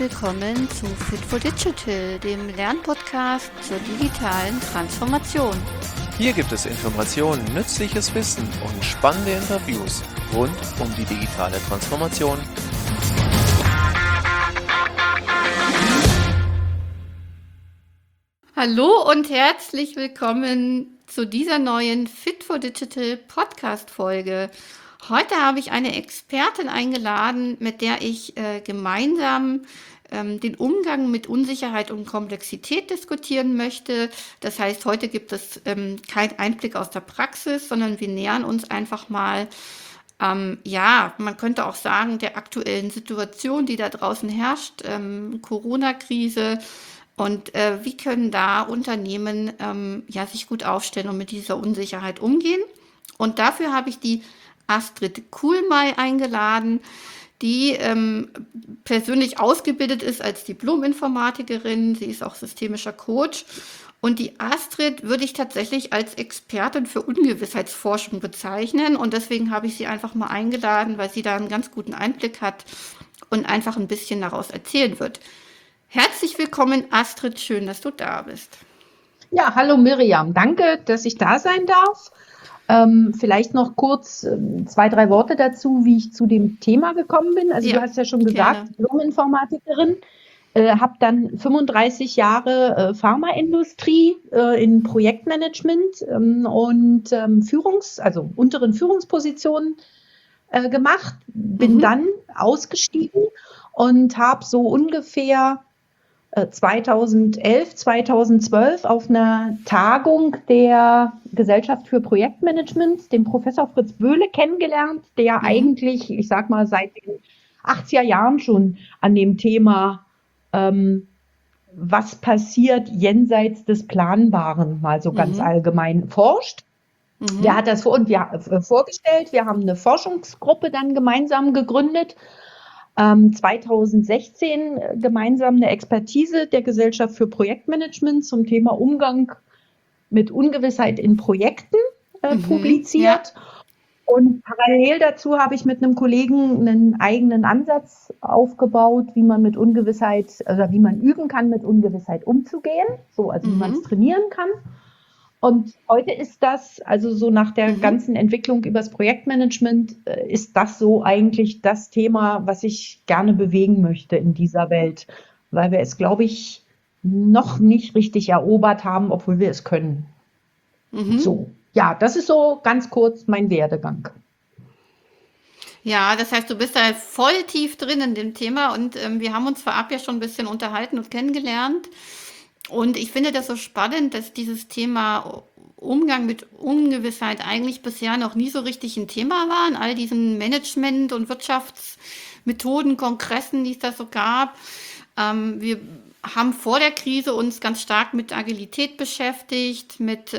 willkommen zu Fit for Digital, dem Lernpodcast zur digitalen Transformation. Hier gibt es Informationen, nützliches Wissen und spannende Interviews rund um die digitale Transformation. Hallo und herzlich willkommen zu dieser neuen Fit for Digital Podcast-Folge. Heute habe ich eine Expertin eingeladen, mit der ich gemeinsam den Umgang mit Unsicherheit und Komplexität diskutieren möchte. Das heißt, heute gibt es keinen Einblick aus der Praxis, sondern wir nähern uns einfach mal, man könnte auch sagen, der aktuellen Situation, die da draußen herrscht, Corona-Krise. Und wie können da Unternehmen sich gut aufstellen und mit dieser Unsicherheit umgehen? Und dafür habe ich die Astrid Kuhlmey eingeladen, die persönlich ausgebildet ist als Diplom-Informatikerin. Sie ist auch systemischer Coach. Und die Astrid würde ich tatsächlich als Expertin für Ungewissheitsforschung bezeichnen. Und deswegen habe ich sie einfach mal eingeladen, weil sie da einen ganz guten Einblick hat und einfach ein bisschen daraus erzählen wird. Herzlich willkommen, Astrid. Schön, dass du da bist. Ja, hallo Miriam. Danke, dass ich da sein darf. Vielleicht noch kurz 2, 3 Worte dazu, wie ich zu dem Thema gekommen bin. Also du hast ja schon gesagt, Diplom-Informatikerin, habe dann 35 Jahre Pharmaindustrie in Projektmanagement und unteren Führungspositionen gemacht, bin dann ausgestiegen und habe so ungefähr 2011, 2012 auf einer Tagung der Gesellschaft für Projektmanagement den Professor Fritz Böhle kennengelernt, der eigentlich, ich sag mal, seit den 80er Jahren schon an dem Thema, was passiert jenseits des Planbaren, mal so ganz allgemein forscht. Der hat das vorgestellt. Wir haben eine Forschungsgruppe dann gemeinsam gegründet. 2016 gemeinsam eine Expertise der Gesellschaft für Projektmanagement zum Thema Umgang mit Ungewissheit in Projekten publiziert. Ja. Und parallel dazu habe ich mit einem Kollegen einen eigenen Ansatz aufgebaut, wie man mit Ungewissheit, also wie man üben kann, mit Ungewissheit umzugehen, wie man es trainieren kann. Und heute ist das, also so nach der ganzen Entwicklung übers Projektmanagement, ist das so eigentlich das Thema, was ich gerne bewegen möchte in dieser Welt, weil wir es, glaube ich, noch nicht richtig erobert haben, obwohl wir es können. So, ja, das ist so ganz kurz mein Werdegang. Ja, das heißt, du bist da voll tief drin in dem Thema und wir haben uns vorab ja schon ein bisschen unterhalten und kennengelernt. Und ich finde das so spannend, dass dieses Thema Umgang mit Ungewissheit eigentlich bisher noch nie so richtig ein Thema war, in all diesen Management- und Wirtschaftsmethoden, Kongressen, die es da so gab. Wir haben vor der Krise uns ganz stark mit Agilität beschäftigt, mit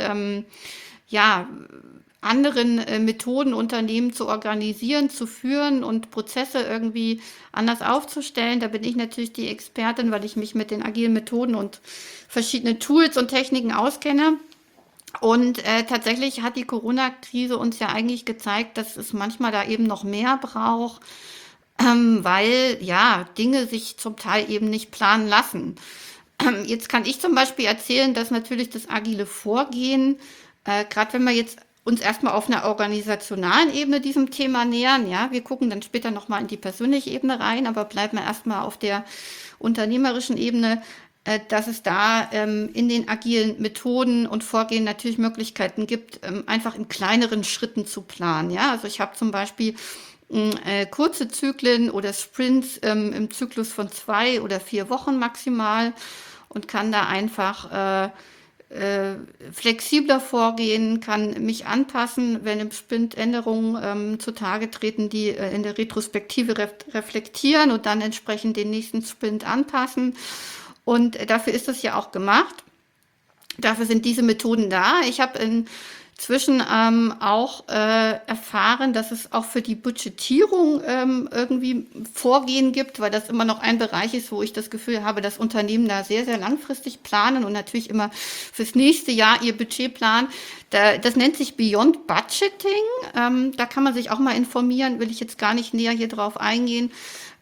anderen Methoden, Unternehmen zu organisieren, zu führen und Prozesse irgendwie anders aufzustellen. Da bin ich natürlich die Expertin, weil ich mich mit den agilen Methoden und verschiedenen Tools und Techniken auskenne. Und tatsächlich hat die Corona-Krise uns ja eigentlich gezeigt, dass es manchmal da eben noch mehr braucht, weil Dinge sich zum Teil eben nicht planen lassen. Jetzt kann ich zum Beispiel erzählen, dass natürlich das agile Vorgehen, gerade wenn wir jetzt uns erstmal auf einer organisationalen Ebene diesem Thema nähern. Ja, wir gucken dann später nochmal in die persönliche Ebene rein, aber bleiben wir erstmal auf der unternehmerischen Ebene, dass es da in den agilen Methoden und Vorgehen natürlich Möglichkeiten gibt, einfach in kleineren Schritten zu planen. Ja, also ich habe zum Beispiel kurze Zyklen oder Sprints im Zyklus von 2 oder 4 Wochen maximal und kann da einfach flexibler vorgehen, kann mich anpassen, wenn im Sprint Änderungen zutage treten, die in der Retrospektive reflektieren und dann entsprechend den nächsten Sprint anpassen. Und dafür ist es ja auch gemacht. Dafür sind diese Methoden da. Ich habe inzwischen auch erfahren, dass es auch für die Budgetierung irgendwie Vorgehen gibt, weil das immer noch ein Bereich ist, wo ich das Gefühl habe, dass Unternehmen da sehr, sehr langfristig planen und natürlich immer fürs nächste Jahr ihr Budget planen. Das nennt sich Beyond Budgeting. Da kann man sich auch mal informieren, will ich jetzt gar nicht näher hier drauf eingehen.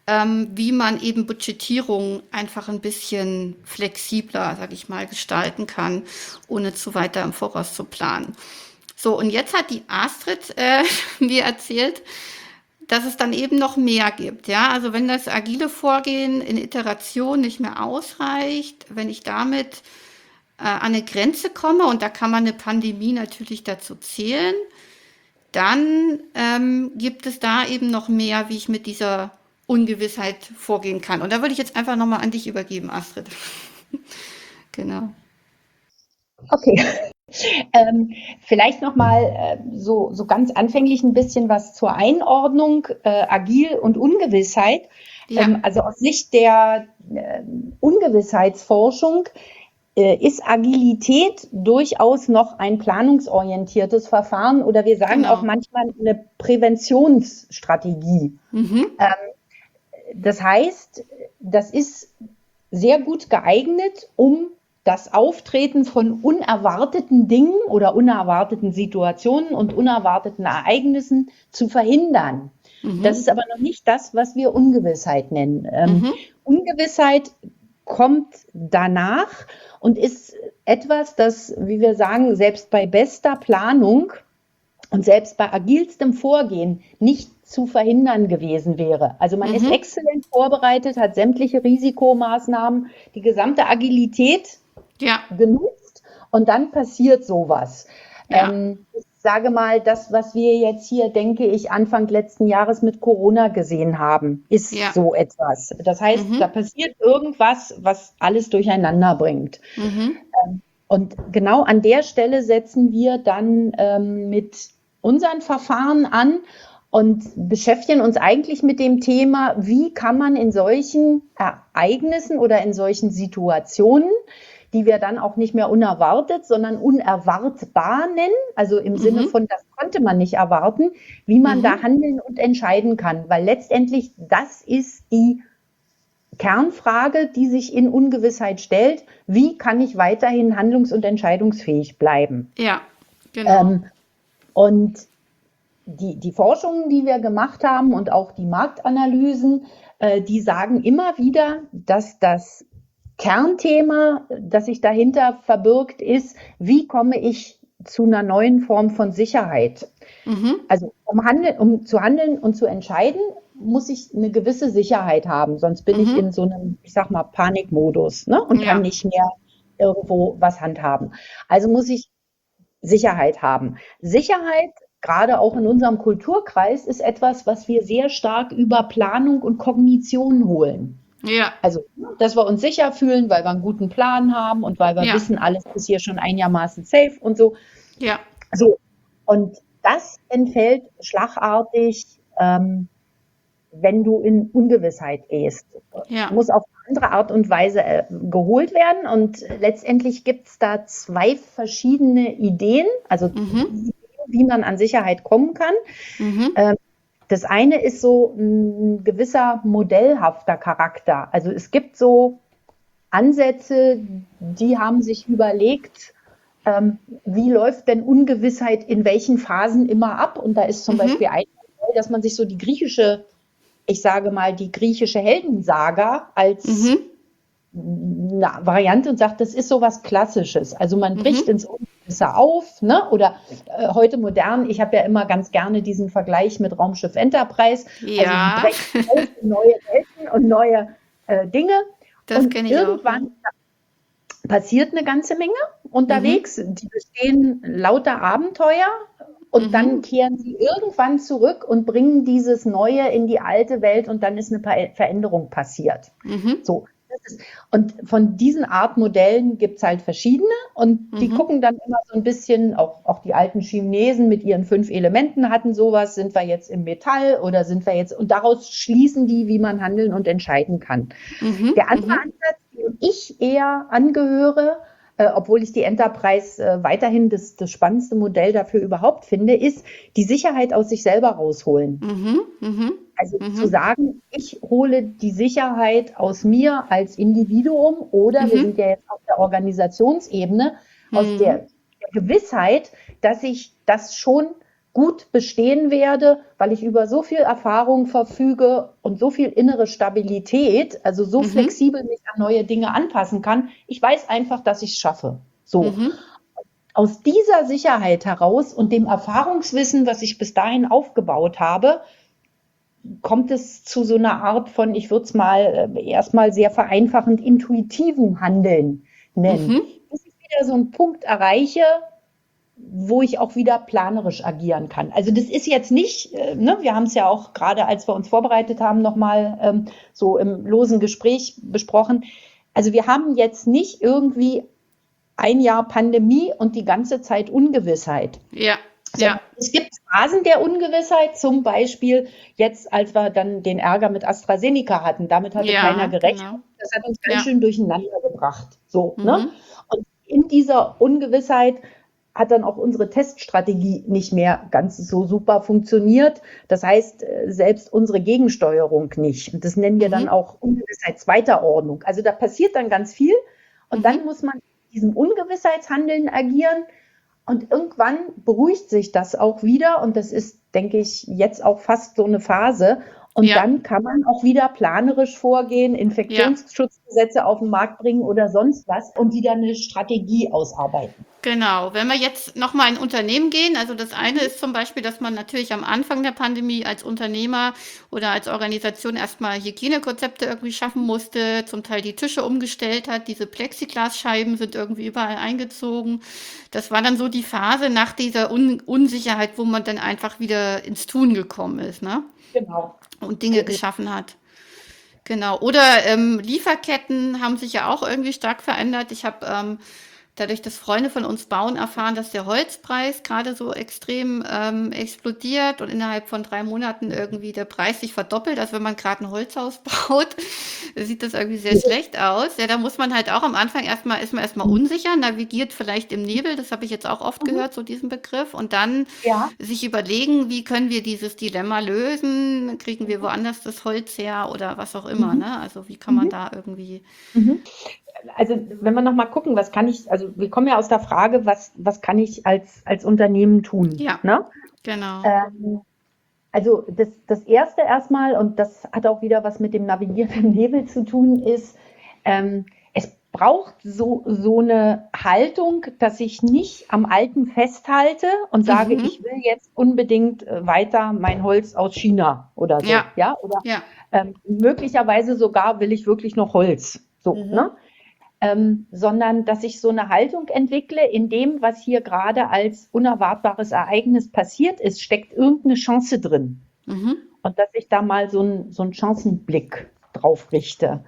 wie man eben Budgetierung einfach ein bisschen flexibler, sage ich mal, gestalten kann, ohne zu weiter im Voraus zu planen. So, und jetzt hat die Astrid mir erzählt, dass es dann eben noch mehr gibt. Ja, also wenn das agile Vorgehen in Iteration nicht mehr ausreicht, wenn ich damit an eine Grenze komme, und da kann man eine Pandemie natürlich dazu zählen, dann gibt es da eben noch mehr, wie ich mit dieser Ungewissheit vorgehen kann. Und da würde ich jetzt einfach nochmal an dich übergeben, Astrid. Genau. Okay. Vielleicht nochmal so ganz anfänglich ein bisschen was zur Einordnung, agil und Ungewissheit. Ja, Also aus Sicht der Ungewissheitsforschung ist Agilität durchaus noch ein planungsorientiertes Verfahren oder wir sagen auch genau. manchmal eine Präventionsstrategie. Mhm. Das heißt, das ist sehr gut geeignet, um das Auftreten von unerwarteten Dingen oder unerwarteten Situationen und unerwarteten Ereignissen zu verhindern. Das Mhm. ist aber noch nicht das, was wir Ungewissheit nennen. Mhm. Ungewissheit kommt danach und ist etwas, das, wie wir sagen, selbst bei bester Planung und selbst bei agilstem Vorgehen nicht zu verhindern gewesen wäre. Also man ist Mhm. exzellent vorbereitet, hat sämtliche Risikomaßnahmen, die gesamte Agilität Ja, genutzt und dann passiert sowas. ja, Ich sage mal, das, was wir jetzt hier, denke ich, Anfang letzten Jahres mit Corona gesehen haben, ist ja. so etwas. Das heißt, da Mhm. passiert irgendwas, was alles durcheinander bringt. Mhm. Und genau an der Stelle setzen wir dann mit unseren Verfahren an und beschäftigen uns eigentlich mit dem Thema, wie kann man in solchen Ereignissen oder in solchen Situationen, die wir dann auch nicht mehr unerwartet, sondern unerwartbar nennen, also im Sinne Mhm. von, das konnte man nicht erwarten, wie man da Mhm. handeln und entscheiden kann. Weil letztendlich das ist die Kernfrage, die sich in Ungewissheit stellt, wie kann ich weiterhin handlungs- und entscheidungsfähig bleiben? Ja, genau. Ähm, und die Forschungen, die wir gemacht haben und auch die Marktanalysen, die sagen immer wieder, dass das Kernthema, das sich dahinter verbirgt, ist, wie komme ich zu einer neuen Form von Sicherheit? Mhm. Also um zu handeln und zu entscheiden, muss ich eine gewisse Sicherheit haben, sonst bin ich Mhm. in so einem, ich sag mal, Panikmodus, ne, und kann Ja. nicht mehr irgendwo was handhaben. Also muss ich Sicherheit haben. Sicherheit, gerade auch in unserem Kulturkreis, ist etwas, was wir sehr stark über Planung und Kognition holen. Ja. Also, dass wir uns sicher fühlen, weil wir einen guten Plan haben und weil wir Ja. wissen, alles ist hier schon einigermaßen safe und so. Ja. So, und das entfällt schlagartig, wenn du in Ungewissheit gehst. Ja. Muss auf eine andere Art und Weise geholt werden. Und letztendlich gibt es da zwei verschiedene Ideen, also Mhm. wie man an Sicherheit kommen kann. Mhm. Das eine ist so ein gewisser modellhafter Charakter. Also es gibt so Ansätze, die haben sich überlegt, wie läuft denn Ungewissheit in welchen Phasen immer ab? Und da ist zum Mhm. Beispiel ein Modell, dass man sich so die griechische, ich sage mal, die griechische Heldensaga als Mhm. eine Variante und sagt, das ist so was Klassisches. Also man bricht Mhm. ins Ungewisse auf, ne? Oder heute modern, ich habe ja immer ganz gerne diesen Vergleich mit Raumschiff Enterprise. Also die Ja, brechen auf in neue Welten und neue Dinge. das Und kenne ich auch, ja. irgendwann passiert eine ganze Menge Mhm. unterwegs. Die bestehen lauter Abenteuer und dann Mhm. kehren sie irgendwann zurück und bringen dieses Neue in die alte Welt und dann ist eine Veränderung passiert. Mhm. So. Und von diesen Art Modellen gibt es halt verschiedene und die Mhm. gucken dann immer so ein bisschen, auch die alten Chinesen mit ihren 5 Elementen hatten sowas, sind wir jetzt im Metall oder sind wir jetzt, und daraus schließen die, wie man handeln und entscheiden kann. Mhm. Der andere Mhm. Ansatz, dem ich eher angehöre, obwohl ich die Enterprise weiterhin das spannendste Modell dafür überhaupt finde, ist die Sicherheit aus sich selber rausholen. Mhm. Mhm. Also zu Mhm. sagen, ich hole die Sicherheit aus mir als Individuum oder wir Mhm. sind ja jetzt auf der Organisationsebene, aus Mhm. der Gewissheit, dass ich das schon gut bestehen werde, weil ich über so viel Erfahrung verfüge und so viel innere Stabilität, also so flexibel mich an neue Dinge anpassen kann. Ich weiß einfach, dass ich es schaffe. So. Aus dieser Sicherheit heraus und dem Erfahrungswissen, was ich bis dahin aufgebaut habe, kommt es zu so einer Art von, ich würde es mal erstmal sehr vereinfachend, intuitiven Handeln nennen. Bis ich wieder so einen Punkt erreiche, wo ich auch wieder planerisch agieren kann. Also das ist jetzt nicht, wir haben es ja auch gerade, als wir uns vorbereitet haben, nochmal so im losen Gespräch besprochen. Also wir haben jetzt nicht irgendwie ein Jahr Pandemie und die ganze Zeit Ungewissheit. Ja. Es gibt Phasen der Ungewissheit, zum Beispiel jetzt, als wir dann den Ärger mit AstraZeneca hatten. Damit hatte keiner gerechnet. Genau. Das hat uns ganz schön durcheinander gebracht. So, ne? Und in dieser Ungewissheit hat dann auch unsere Teststrategie nicht mehr ganz so super funktioniert. Das heißt, selbst unsere Gegensteuerung nicht. Und das nennen wir dann auch Ungewissheit zweiter Ordnung. Also da passiert dann ganz viel und dann muss man in diesem Ungewissheitshandeln agieren und irgendwann beruhigt sich das auch wieder und das ist, denke ich, jetzt auch fast so eine Phase. Und dann kann man auch wieder planerisch vorgehen, Infektionsschutzgesetze auf den Markt bringen oder sonst was und wieder eine Strategie ausarbeiten. Genau, wenn wir jetzt nochmal in Unternehmen gehen, also das eine ist zum Beispiel, dass man natürlich am Anfang der Pandemie als Unternehmer oder als Organisation erstmal Hygienekonzepte irgendwie schaffen musste, zum Teil die Tische umgestellt hat, diese Plexiglasscheiben sind irgendwie überall eingezogen. Das war dann so die Phase nach dieser Unsicherheit, wo man dann einfach wieder ins Tun gekommen ist, ne? Genau. Und Dinge geschaffen hat. Genau. Oder Lieferketten haben sich ja auch irgendwie stark verändert. Ich habe dadurch, dass Freunde von uns bauen, erfahren, dass der Holzpreis gerade so extrem explodiert und innerhalb von 3 Monaten irgendwie der Preis sich verdoppelt. Also wenn man gerade ein Holzhaus baut, sieht das irgendwie sehr schlecht aus. Ja, da muss man halt auch am Anfang ist man erstmal unsicher, navigiert vielleicht im Nebel, das habe ich jetzt auch oft gehört, so diesen Begriff. Und dann sich überlegen, wie können wir dieses Dilemma lösen? Kriegen wir woanders das Holz her oder was auch immer, ne? Also wie kann man da irgendwie... Also wenn wir nochmal gucken, was kann ich, also wir kommen ja aus der Frage, was kann ich als Unternehmen tun? Ja, ne? Genau. Also das Erste erstmal, und das hat auch wieder was mit dem Navigieren im Nebel zu tun, ist, es braucht so eine Haltung, dass ich nicht am Alten festhalte und sage, ich will jetzt unbedingt weiter mein Holz aus China oder so. Oder möglicherweise sogar will ich wirklich noch Holz. So, ne? Sondern dass ich so eine Haltung entwickle, in dem, was hier gerade als unerwartbares Ereignis passiert ist, steckt irgendeine Chance drin. Und dass ich da mal so einen Chancenblick drauf richte.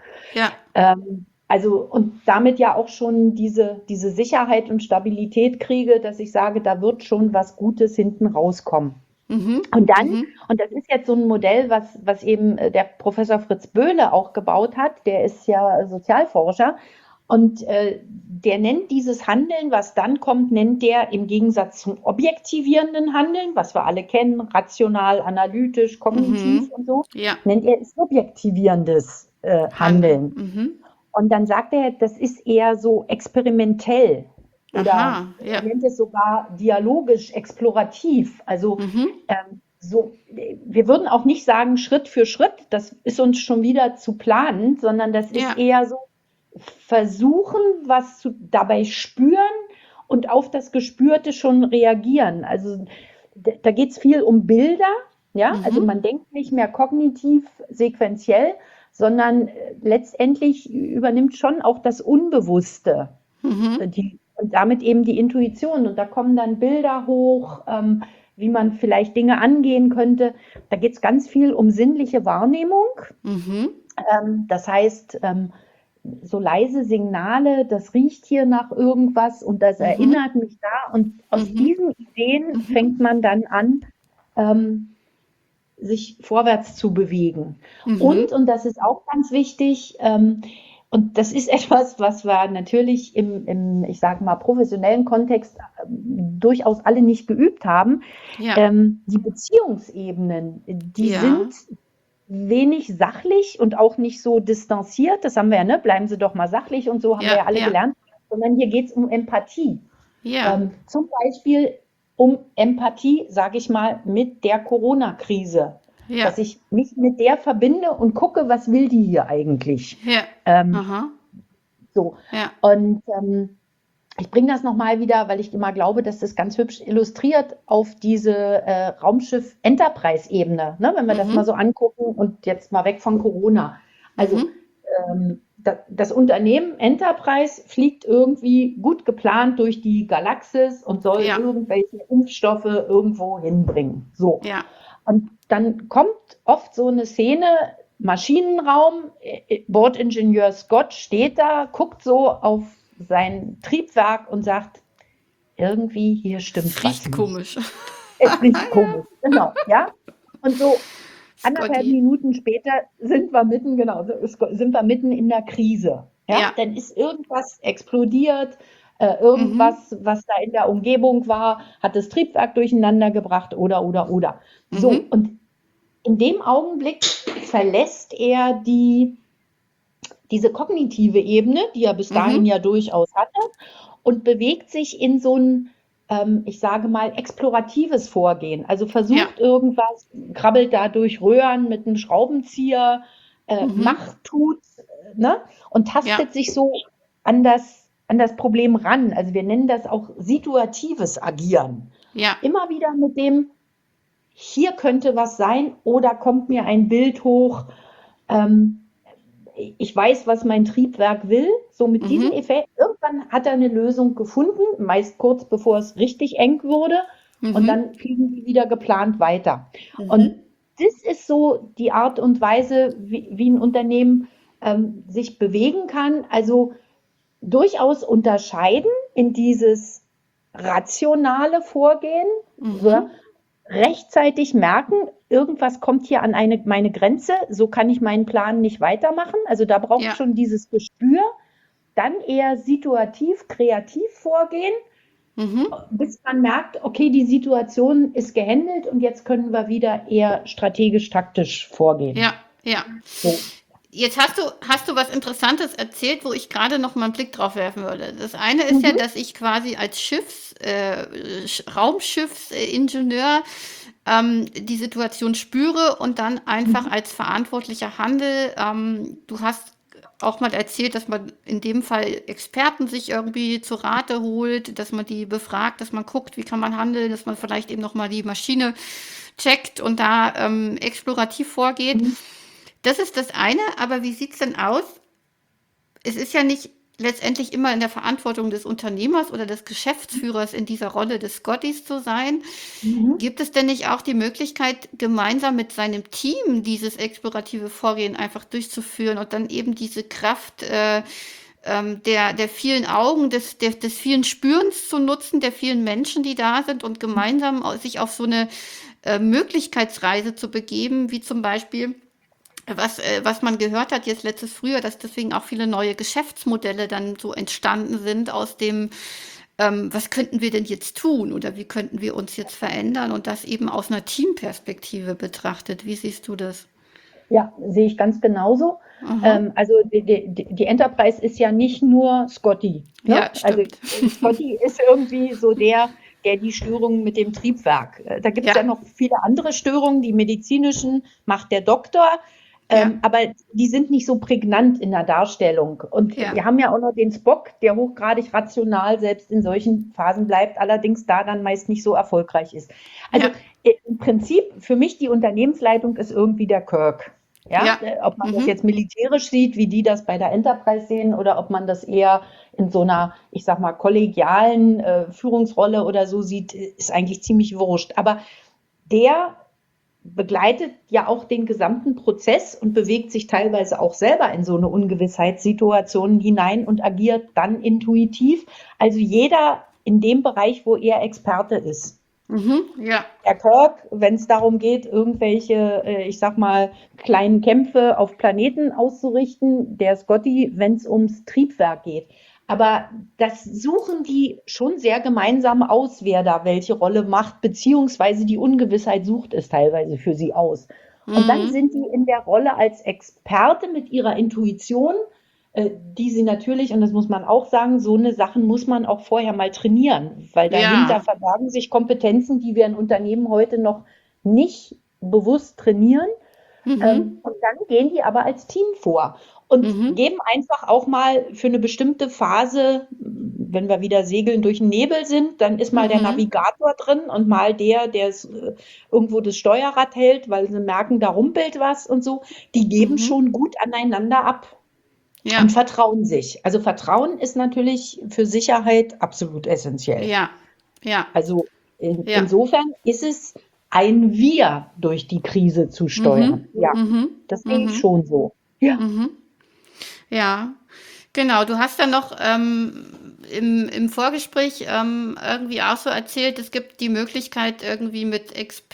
Und damit ja auch schon diese Sicherheit und Stabilität kriege, dass ich sage, da wird schon was Gutes hinten rauskommen. Und dann, und das ist jetzt so ein Modell, was eben der Professor Fritz Böhle auch gebaut hat, der ist ja Sozialforscher, und der nennt dieses Handeln, was dann kommt, nennt der im Gegensatz zum objektivierenden Handeln, was wir alle kennen, rational, analytisch, kognitiv und so, nennt er subjektivierendes Handeln. Und dann sagt er, das ist eher so experimentell. Oder er nennt es sogar dialogisch, explorativ. Also wir würden auch nicht sagen Schritt für Schritt, das ist uns schon wieder zu planen, sondern das ist eher so versuchen, was dabei spüren und auf das Gespürte schon reagieren. Also da geht es viel um Bilder, also man denkt nicht mehr kognitiv, sequenziell, sondern letztendlich übernimmt schon auch das Unbewusste und damit eben die Intuition. Und da kommen dann Bilder hoch, wie man vielleicht Dinge angehen könnte. Da geht es ganz viel um sinnliche Wahrnehmung. Das heißt, so leise Signale, das riecht hier nach irgendwas und das erinnert mich da. Und aus diesen Ideen fängt man dann an, sich vorwärts zu bewegen. Und das ist auch ganz wichtig, und das ist etwas, was wir natürlich im ich sage mal, professionellen Kontext durchaus alle nicht geübt haben. Die Beziehungsebenen, die sind wenig sachlich und auch nicht so distanziert. Das haben wir ja, bleiben Sie doch mal sachlich und so haben wir ja alle gelernt. Sondern hier geht es um Empathie. Zum Beispiel um Empathie, sage ich mal, mit der Corona-Krise. Ja. Dass ich mich mit der verbinde und gucke, was will die hier eigentlich? Ja. Ähm, Aha. so. Ja. Und ich bringe das nochmal wieder, weil ich immer glaube, dass das ganz hübsch illustriert auf diese Raumschiff-Enterprise-Ebene, ne? Wenn wir das mal so angucken und jetzt mal weg von Corona. Also das Unternehmen Enterprise fliegt irgendwie gut geplant durch die Galaxis und soll Ja. irgendwelche Impfstoffe irgendwo hinbringen. So. Ja. Und dann kommt oft so eine Szene, Maschinenraum, Bordingenieur Scott steht da, guckt so auf sein Triebwerk und sagt, irgendwie hier stimmt Es was riecht nicht. komisch. Es riecht komisch, genau, ja. Und so anderthalb Scotty. Minuten später sind wir mitten in der Krise. Ja? Ja. Dann ist irgendwas explodiert, irgendwas, was da in der Umgebung war, hat das Triebwerk durcheinander gebracht oder. So, und in dem Augenblick verlässt er diese kognitive Ebene, die er bis dahin ja durchaus hatte, und bewegt sich in so ein, ich sage mal, exploratives Vorgehen. Also versucht irgendwas, krabbelt da durch Röhren mit einem Schraubenzieher, macht, tut, ne? Und tastet sich so an das Problem ran. Also wir nennen das auch situatives Agieren. Ja. Immer wieder mit dem, hier könnte was sein oder kommt mir ein Bild hoch, ich weiß, was mein Triebwerk will, so mit diesem Effekt. Irgendwann hat er eine Lösung gefunden, meist kurz bevor es richtig eng wurde, und dann fliegen die wieder geplant weiter. Und das ist so die Art und Weise, wie ein Unternehmen sich bewegen kann, also durchaus unterscheiden in dieses rationale Vorgehen, rechtzeitig merken, irgendwas kommt hier an meine Grenze, so kann ich meinen Plan nicht weitermachen. Also da braucht es schon dieses Gespür. Dann eher situativ, kreativ vorgehen, bis man merkt, okay, die Situation ist gehandelt und jetzt können wir wieder eher strategisch-taktisch vorgehen. Ja, ja. So. Jetzt hast du was Interessantes erzählt, wo ich gerade noch mal einen Blick drauf werfen würde. Das eine ist ja, dass ich quasi als Raumschiffsingenieur die Situation spüre und dann einfach als Verantwortlicher handle. Du hast auch mal erzählt, dass man in dem Fall Experten sich irgendwie zu Rate holt, dass man die befragt, dass man guckt, wie kann man handeln, dass man vielleicht eben noch mal die Maschine checkt und da explorativ vorgeht. Das ist das eine, aber wie sieht es denn aus? Es ist ja nicht letztendlich immer in der Verantwortung des Unternehmers oder des Geschäftsführers in dieser Rolle des Scottys zu sein. Gibt es denn nicht auch die Möglichkeit, gemeinsam mit seinem Team dieses explorative Vorgehen einfach durchzuführen und dann eben diese Kraft der vielen Augen, des vielen Spürens zu nutzen, der vielen Menschen, die da sind und gemeinsam sich auf so eine Möglichkeitsreise zu begeben, wie zum Beispiel was man gehört hat jetzt letztes Frühjahr, dass deswegen auch viele neue Geschäftsmodelle dann so entstanden sind aus dem, was könnten wir denn jetzt tun oder wie könnten wir uns jetzt verändern und das eben aus einer Teamperspektive betrachtet. Wie siehst du das? Ja, sehe ich ganz genauso. Also die Enterprise ist ja nicht nur Scotty. Ne? Ja, stimmt. Also Scotty ist irgendwie so der die Störungen mit dem Triebwerk. Da gibt es ja noch viele andere Störungen, die medizinischen macht der Doktor. Aber die sind nicht so prägnant in der Darstellung. Und wir haben ja auch noch den Spock, der hochgradig rational selbst in solchen Phasen bleibt, allerdings da dann meist nicht so erfolgreich ist. Also im Prinzip für mich die Unternehmensleitung ist irgendwie der Kirk. Ob man das jetzt militärisch sieht, wie die das bei der Enterprise sehen, oder ob man das eher in so einer, ich sag mal, kollegialen Führungsrolle oder so sieht, ist eigentlich ziemlich wurscht. Aber der begleitet ja auch den gesamten Prozess und bewegt sich teilweise auch selber in so eine Ungewissheitssituation hinein und agiert dann intuitiv. Also jeder in dem Bereich, wo er Experte ist. Der Kirk, wenn es darum geht, irgendwelche, ich sag mal, kleinen Kämpfe auf Planeten auszurichten, der Scotty, wenn es ums Triebwerk geht. Aber das suchen die schon sehr gemeinsam aus, wer da welche Rolle macht, beziehungsweise die Ungewissheit sucht es teilweise für sie aus. Und dann sind die in der Rolle als Experte mit ihrer Intuition, die sie natürlich, und das muss man auch sagen, so eine Sachen muss man auch vorher mal trainieren, weil dahinter Ja. verbergen sich Kompetenzen, die wir in Unternehmen heute noch nicht bewusst trainieren. Mhm. Und dann gehen die aber als Team vor und Mhm. geben einfach auch mal für eine bestimmte Phase, wenn wir wieder segeln durch den Nebel sind, dann ist mal der Mhm. Navigator drin und mal der irgendwo das Steuerrad hält, weil sie merken, da rumpelt was und so. Die geben Mhm. schon gut aneinander ab Ja. und vertrauen sich. Also Vertrauen ist natürlich für Sicherheit absolut essentiell. Ja. Ja. Also Ja. insofern ist es ein Wir durch die Krise zu steuern. Mhm. Ja, Mhm. das sehe ich Mhm. schon so. Ja. Mhm. Ja, genau. Du hast dann noch im Vorgespräch irgendwie auch so erzählt, es gibt die Möglichkeit irgendwie mit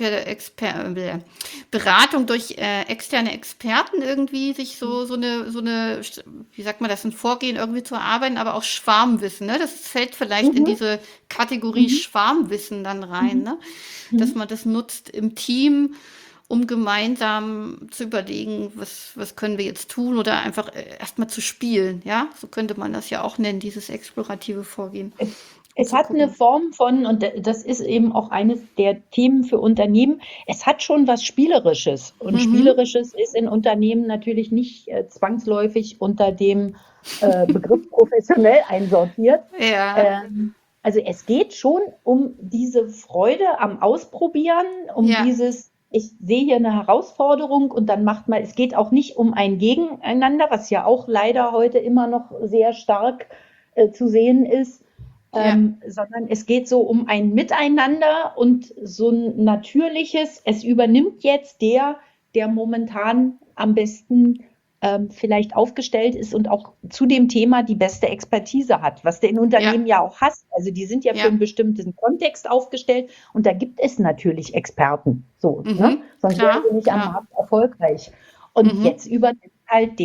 Beratung durch externe Experten irgendwie sich so eine, wie sagt man das, ein Vorgehen irgendwie zu erarbeiten, aber auch Schwarmwissen, ne? Das fällt vielleicht in Mhm. diese Kategorie Mhm. Schwarmwissen dann rein, Mhm. ne? Dass Mhm. man das nutzt im Team, um gemeinsam zu überlegen, was können wir jetzt tun oder einfach erstmal zu spielen, ja? So könnte man das ja auch nennen, dieses explorative Vorgehen, Es, um es zu hat eine gucken. Form von, und das ist eben auch eines der Themen für Unternehmen, es hat schon was Spielerisches. Und Mhm. Spielerisches ist in Unternehmen natürlich nicht zwangsläufig unter dem Begriff professionell einsortiert. Ja, Also es geht schon um diese Freude am Ausprobieren, um ja, dieses, ich sehe hier eine Herausforderung und dann macht man, es geht auch nicht um ein Gegeneinander, was ja auch leider heute immer noch sehr stark zu sehen ist, ja, sondern es geht so um ein Miteinander und so ein natürliches, es übernimmt jetzt der momentan am besten vielleicht aufgestellt ist und auch zu dem Thema die beste Expertise hat, was du in ja, Unternehmen ja auch hast. Also die sind ja für ja. einen bestimmten Kontext aufgestellt und da gibt es natürlich Experten. So, ne? Mhm. Sonst wären Klar, sie nicht am klar. Markt erfolgreich. Und Mhm. jetzt übernimmt halt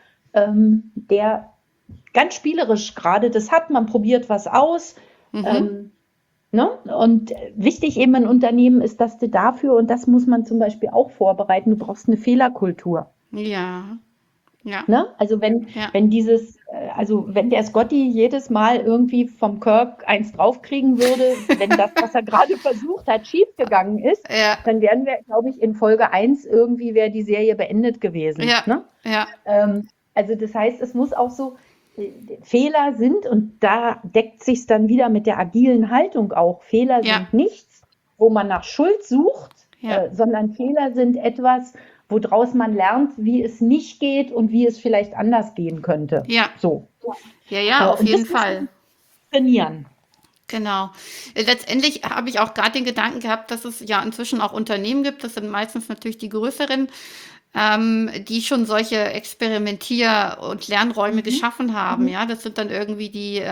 der ganz spielerisch gerade das hat. Man probiert was aus. Mhm. Ähm, ne? Und wichtig eben in Unternehmen ist, dass du dafür, und das muss man zum Beispiel auch vorbereiten, du brauchst eine Fehlerkultur. Ja, ja, Ne? Also ja, wenn der Scotty jedes Mal irgendwie vom Kirk eins draufkriegen würde, wenn das, was er gerade versucht hat, schiefgegangen ist, ja, dann wären wir, glaube ich, in Folge eins irgendwie wäre die Serie beendet gewesen. ja, Ne? ja, Also das heißt, es muss auch so, Fehler sind, und da deckt sich's dann wieder mit der agilen Haltung auch, Fehler ja, sind nichts, wo man nach Schuld sucht, ja, sondern Fehler sind etwas, woraus man lernt, wie es nicht geht und wie es vielleicht anders gehen könnte. ja, So. ja, ja, auf Und jeden das muss Fall. man trainieren. Genau. Letztendlich habe ich auch gerade den Gedanken gehabt, dass es ja inzwischen auch Unternehmen gibt, das sind meistens natürlich die größeren, die schon solche Experimentier- und Lernräume Mhm. geschaffen haben. Mhm. Ja, das sind dann irgendwie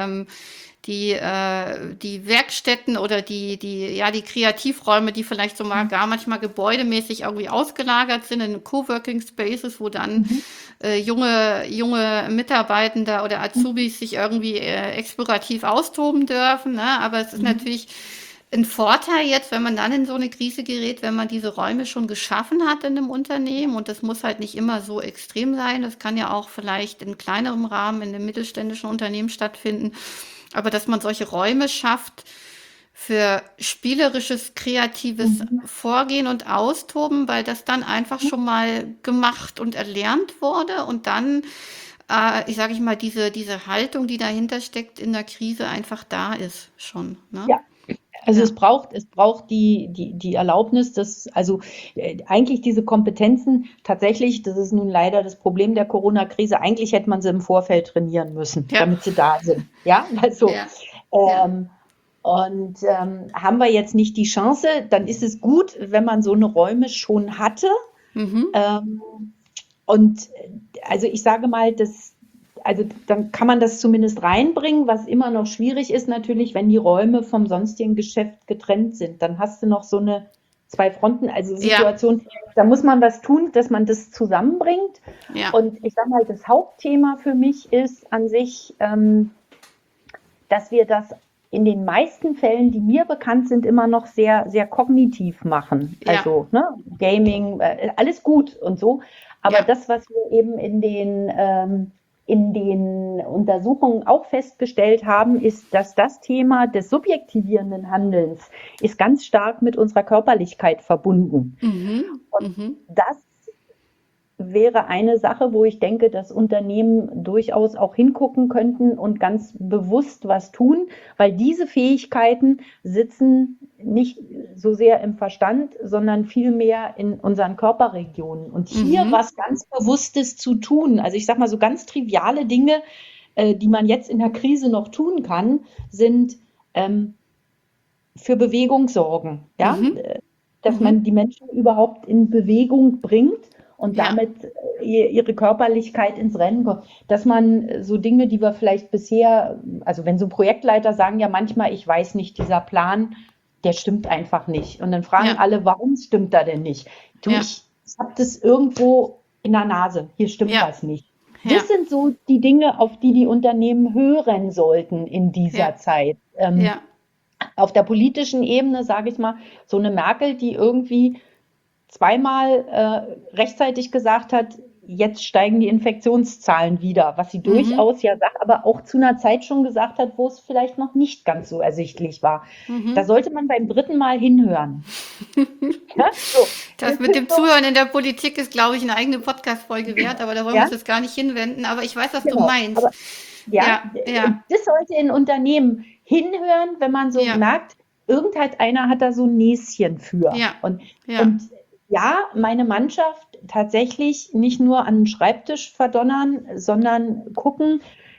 die Werkstätten oder die Kreativräume, die vielleicht so mal gar manchmal gebäudemäßig irgendwie ausgelagert sind in Coworking Spaces, wo dann Mhm. junge Mitarbeitende oder Mhm. Azubis sich irgendwie explorativ austoben dürfen. Ne? Aber es ist Mhm. natürlich ein Vorteil jetzt, wenn man dann in so eine Krise gerät, wenn man diese Räume schon geschaffen hat in einem Unternehmen. Und das muss halt nicht immer so extrem sein. Das kann ja auch vielleicht in kleinerem Rahmen in einem mittelständischen Unternehmen stattfinden. Aber dass man solche Räume schafft für spielerisches, kreatives Mhm. Vorgehen und Austoben, weil das dann einfach schon mal gemacht und erlernt wurde und dann, ich sage ich mal, diese Haltung, die dahinter steckt in der Krise, einfach da ist schon. Ne? Ja. Also Ja, es braucht die Erlaubnis, dass, also eigentlich diese Kompetenzen tatsächlich, das ist nun leider das Problem der Corona-Krise, eigentlich hätte man sie im Vorfeld trainieren müssen, ja, damit sie da sind. Ja, also ja, ja. ähm, und haben wir jetzt nicht die Chance, dann ist es gut, wenn man so eine Räume schon hatte. Mhm. Ähm, und also ich sage mal, also dann kann man das zumindest reinbringen. Was immer noch schwierig ist natürlich, wenn die Räume vom sonstigen Geschäft getrennt sind. Dann hast du noch so eine zwei Fronten, also Ja, Situation, da muss man was tun, dass man das zusammenbringt. ja, Und ich sage mal, das Hauptthema für mich ist an sich, dass wir das in den meisten Fällen, die mir bekannt sind, immer noch sehr, sehr kognitiv machen. ja, Also ne, Gaming, alles gut und so. Aber ja, das, was wir eben in den Untersuchungen auch festgestellt haben, ist, dass das Thema des subjektivierenden Handelns ist ganz stark mit unserer Körperlichkeit verbunden. Mhm. Und Mhm. das wäre eine Sache, wo ich denke, dass Unternehmen durchaus auch hingucken könnten und ganz bewusst was tun, weil diese Fähigkeiten sitzen nicht so sehr im Verstand, sondern vielmehr in unseren Körperregionen. Und hier Mhm. was ganz Bewusstes zu tun, also ich sage mal so ganz triviale Dinge, die man jetzt in der Krise noch tun kann, sind für Bewegung sorgen, ja, Mhm. dass man Mhm. die Menschen überhaupt in Bewegung bringt und Ja. damit ihre Körperlichkeit ins Rennen kommt, dass man so Dinge, die wir vielleicht bisher, also wenn so Projektleiter sagen ja manchmal, ich weiß nicht, dieser Plan, der stimmt einfach nicht. Und dann fragen Ja. alle, warum stimmt er denn nicht? Du, Ja. ich habe das irgendwo in der Nase, hier stimmt Ja. was nicht. Ja. Das sind so die Dinge, auf die die Unternehmen hören sollten in Ja. dieser Zeit. Ja. Auf der politischen Ebene, sage ich mal, so eine Merkel, die irgendwie zweimal rechtzeitig gesagt hat, jetzt steigen die Infektionszahlen wieder, was sie Mhm. durchaus ja sagt, aber auch zu einer Zeit schon gesagt hat, wo es vielleicht noch nicht ganz so ersichtlich war. Da Mhm. sollte man beim dritten Mal hinhören. Ja, so. Das Das mit sind dem so, Zuhören in der Politik ist, glaube ich, eine eigene Podcast-Folge wert, aber da wollen wir uns ja, jetzt gar nicht hinwenden. Aber ich weiß, was du genau. meinst. Aber ja, Ja, ja, und das sollte in Unternehmen hinhören, wenn man so ja, merkt, irgendeiner hat da so ein Näschen für. ja, ja. Und ja, meine Mannschaft tatsächlich nicht nur an den Schreibtisch verdonnern, sondern gucken,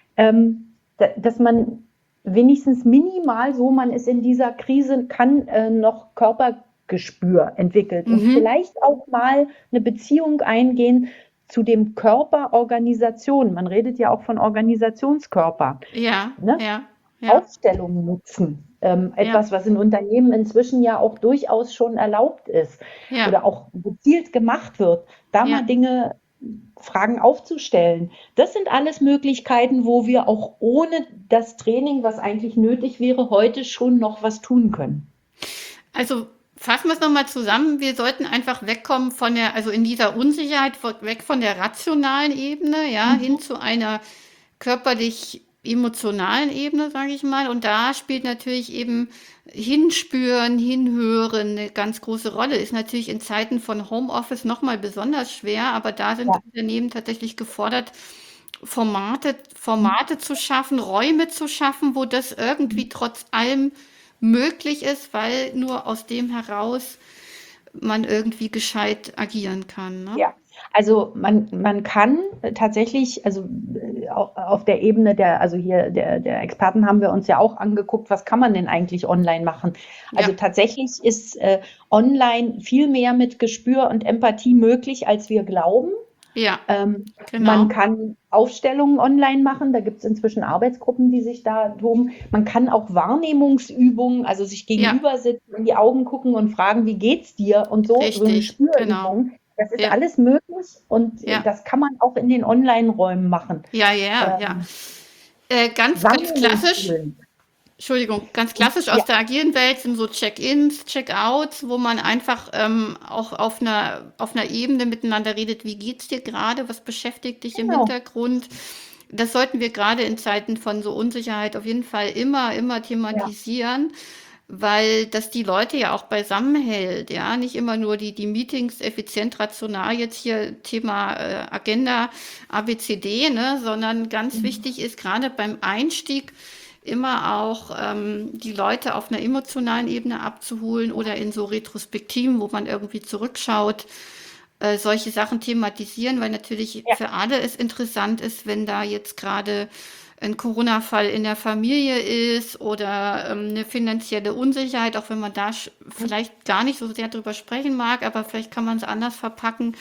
dass man wenigstens minimal, so man es in dieser Krise kann, noch Körpergespür entwickelt und Mhm. vielleicht auch mal eine Beziehung eingehen zu dem Körper Organisation. Man redet ja auch von Organisationskörper. Ja, Ne? ja, ja, Aufstellungen nutzen. ja, Etwas, was in Unternehmen inzwischen ja auch durchaus schon erlaubt ist ja, oder auch gezielt gemacht wird, da mal ja. Dinge, Fragen aufzustellen. Das sind alles Möglichkeiten, wo wir auch ohne das Training, was eigentlich nötig wäre, heute schon noch was tun können. Also fassen wir es nochmal zusammen. Wir sollten einfach wegkommen von der, also in dieser Unsicherheit, weg von der rationalen Ebene, ja, hin Mhm. zu einer körperlich-emotionalen Ebene, sage ich mal. Und da spielt natürlich eben Hinspüren, Hinhören eine ganz große Rolle. Ist natürlich in Zeiten von Homeoffice nochmal besonders schwer, aber da sind Ja. Unternehmen tatsächlich gefordert, Mhm. Formate zu schaffen, Räume zu schaffen, wo das irgendwie trotz allem möglich ist, weil nur aus dem heraus man irgendwie gescheit agieren kann, ne? Ja, also man kann tatsächlich, also auf der Ebene der, also hier der Experten haben wir uns ja auch angeguckt, was kann man denn eigentlich online machen? Also Ja, tatsächlich ist online viel mehr mit Gespür und Empathie möglich, als wir glauben. ja, Man genau. kann Aufstellungen online machen, da gibt es inzwischen Arbeitsgruppen, die sich da toben. Man kann auch Wahrnehmungsübungen, also sich Ja, gegenüber sitzen, in die Augen gucken und fragen, wie geht's dir? Und so eine richtig, genau. Spürübung. Das ist Ja, alles möglich und ja, das kann man auch in den Online-Räumen machen. ja, ja, ja. Ähm, Ganz klassisch, Wahrnehmungsschulen. Entschuldigung, ganz klassisch aus Ja, der agilen Welt sind so Check-ins, Check-outs, wo man einfach auch auf einer Ebene miteinander redet, wie geht's dir gerade, was beschäftigt dich im genau. Hintergrund. Das sollten wir gerade in Zeiten von so Unsicherheit auf jeden Fall immer Ja. thematisieren, weil das die Leute ja auch beisammenhält, ja, nicht immer nur die Meetings effizient, rational, jetzt hier Thema Agenda ABCD, ne, sondern ganz Mhm. wichtig ist gerade beim Einstieg immer auch die Leute auf einer emotionalen Ebene abzuholen oder in so Retrospektiven, wo man irgendwie zurückschaut, solche Sachen thematisieren, weil natürlich Ja. für alle es interessant ist, wenn da jetzt gerade ein Corona-Fall in der Familie ist oder eine finanzielle Unsicherheit, auch wenn man da vielleicht gar nicht so sehr drüber sprechen mag, aber vielleicht kann man es anders verpacken.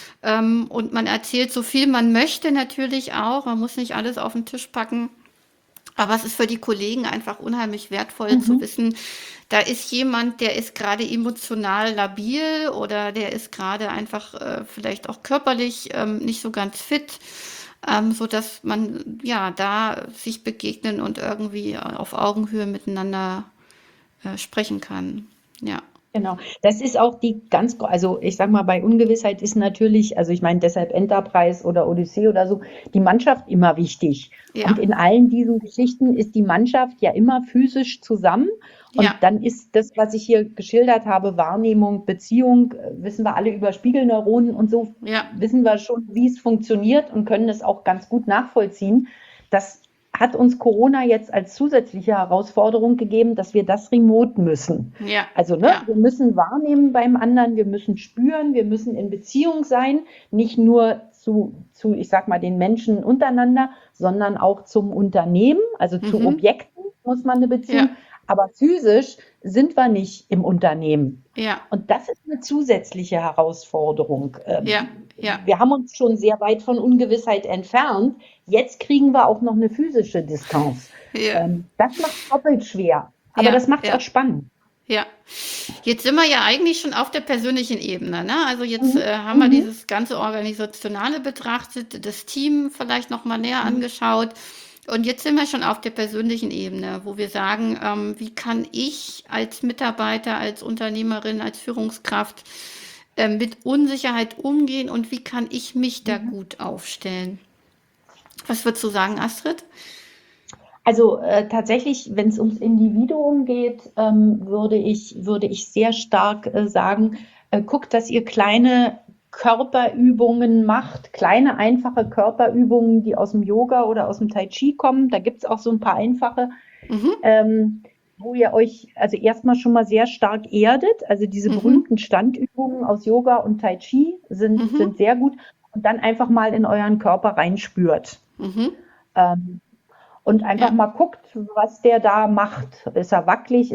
Und man erzählt so viel man möchte natürlich auch. Man muss nicht alles auf den Tisch packen. Aber es ist für die Kollegen einfach unheimlich wertvoll zu Mhm. wissen, da ist jemand, der ist gerade emotional labil oder der ist gerade einfach vielleicht auch körperlich nicht so ganz fit, so dass man ja da sich begegnen und irgendwie auf Augenhöhe miteinander sprechen kann. Ja. Genau. Das ist auch also ich sag mal, bei Ungewissheit ist natürlich, also ich meine, deshalb Enterprise oder Odyssee oder so, die Mannschaft immer wichtig. Und Ja, in allen diesen Geschichten ist die Mannschaft ja immer physisch zusammen. Und ja, dann ist das, was ich hier geschildert habe, Wahrnehmung, Beziehung, wissen wir alle über Spiegelneuronen und so, ja. wissen wir schon, wie es funktioniert und können es auch ganz gut nachvollziehen. Das hat uns Corona jetzt als zusätzliche Herausforderung gegeben, dass wir das remote müssen. Ja, Also, ne, ja, wir müssen wahrnehmen beim anderen, wir müssen spüren, wir müssen in Beziehung sein, nicht nur ich sag mal, den Menschen untereinander, sondern auch zum Unternehmen, also zu mhm, Objekten muss man eine Beziehung, ja, aber physisch sind wir nicht im Unternehmen. ja, Und das ist eine zusätzliche Herausforderung. ja, ja, Wir haben uns schon sehr weit von Ungewissheit entfernt. Jetzt kriegen wir auch noch eine physische Distanz. ja, Das macht es doppelt schwer. Aber ja, das macht es ja, auch spannend. ja. Jetzt sind wir ja eigentlich schon auf der persönlichen Ebene, ne? Also jetzt Mhm. haben wir Mhm. dieses ganze Organisationale betrachtet, das Team vielleicht noch mal näher Mhm. angeschaut. Und jetzt sind wir schon auf der persönlichen Ebene, wo wir sagen, wie kann ich als Mitarbeiter, als Unternehmerin, als Führungskraft mit Unsicherheit umgehen und wie kann ich mich da Mhm. gut aufstellen? Was würdest du sagen, Astrid? Also tatsächlich, wenn es ums Individuum geht, würde ich sehr stark sagen, guckt, dass ihr kleine Körperübungen macht, kleine einfache Körperübungen, die aus dem Yoga oder aus dem Tai Chi kommen. Da gibt es auch so ein paar einfache, Mhm, ähm, wo ihr euch also erstmal schon mal sehr stark erdet. Also diese mhm, berühmten Standübungen aus Yoga und Tai Chi mhm, sind sehr gut. Und dann einfach mal in euren Körper reinspürt. mhm, Ähm, und einfach ja, mal guckt, was der da macht. Ist er wackelig,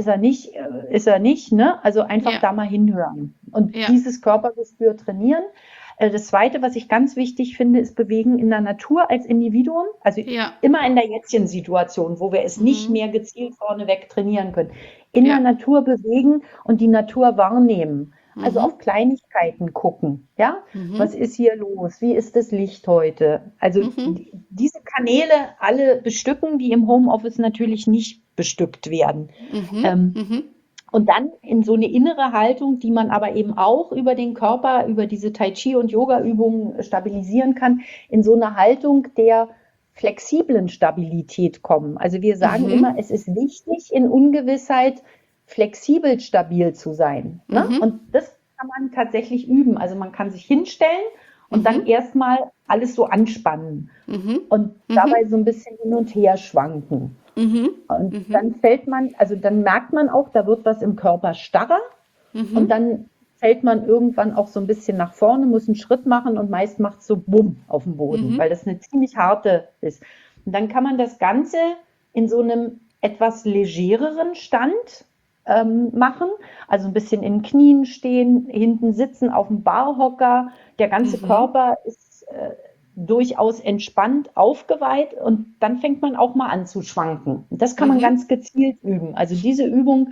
ist er nicht, ne? Also einfach ja, da mal hinhören und ja, dieses Körpergespür trainieren. Das Zweite, was ich ganz wichtig finde, ist Bewegen in der Natur als Individuum. Also ja, immer in der jetzigen Situation, wo wir es nicht mhm, mehr gezielt vorneweg trainieren können. In der ja, Natur bewegen und die Natur wahrnehmen. Also mhm, auf Kleinigkeiten gucken, ja? mhm, Was ist hier los? Wie ist das Licht heute? Also mhm, diese Kanäle alle bestücken, die im Homeoffice natürlich nicht bestückt werden. mhm, Ähm, mhm, und dann in so eine innere Haltung, die man aber eben auch über den Körper, über diese Tai Chi und Yoga-Übungen stabilisieren kann, in so eine Haltung der flexiblen Stabilität kommen. Also wir sagen immer, mhm, es ist wichtig, in Ungewissheit flexibel stabil zu sein. Ne? mhm, Und das kann man tatsächlich üben. Also man kann sich hinstellen und dann mhm, erstmal alles so anspannen mhm, und mhm, dabei so ein bisschen hin und her schwanken. mhm, Und mhm, dann also dann merkt man auch, da wird was im Körper starrer und mhm, dann fällt man irgendwann auch so ein bisschen nach vorne, muss einen Schritt machen und meist macht es so bumm auf dem Boden, mhm, weil das eine ziemlich harte ist. Und dann kann man das Ganze in so einem etwas legereren Stand machen, also ein bisschen in den Knien stehen, hinten sitzen auf dem Barhocker, der ganze mhm, Körper ist durchaus entspannt aufgeweiht und dann fängt man auch mal an zu schwanken. Das kann man mhm, ganz gezielt üben. Also diese Übung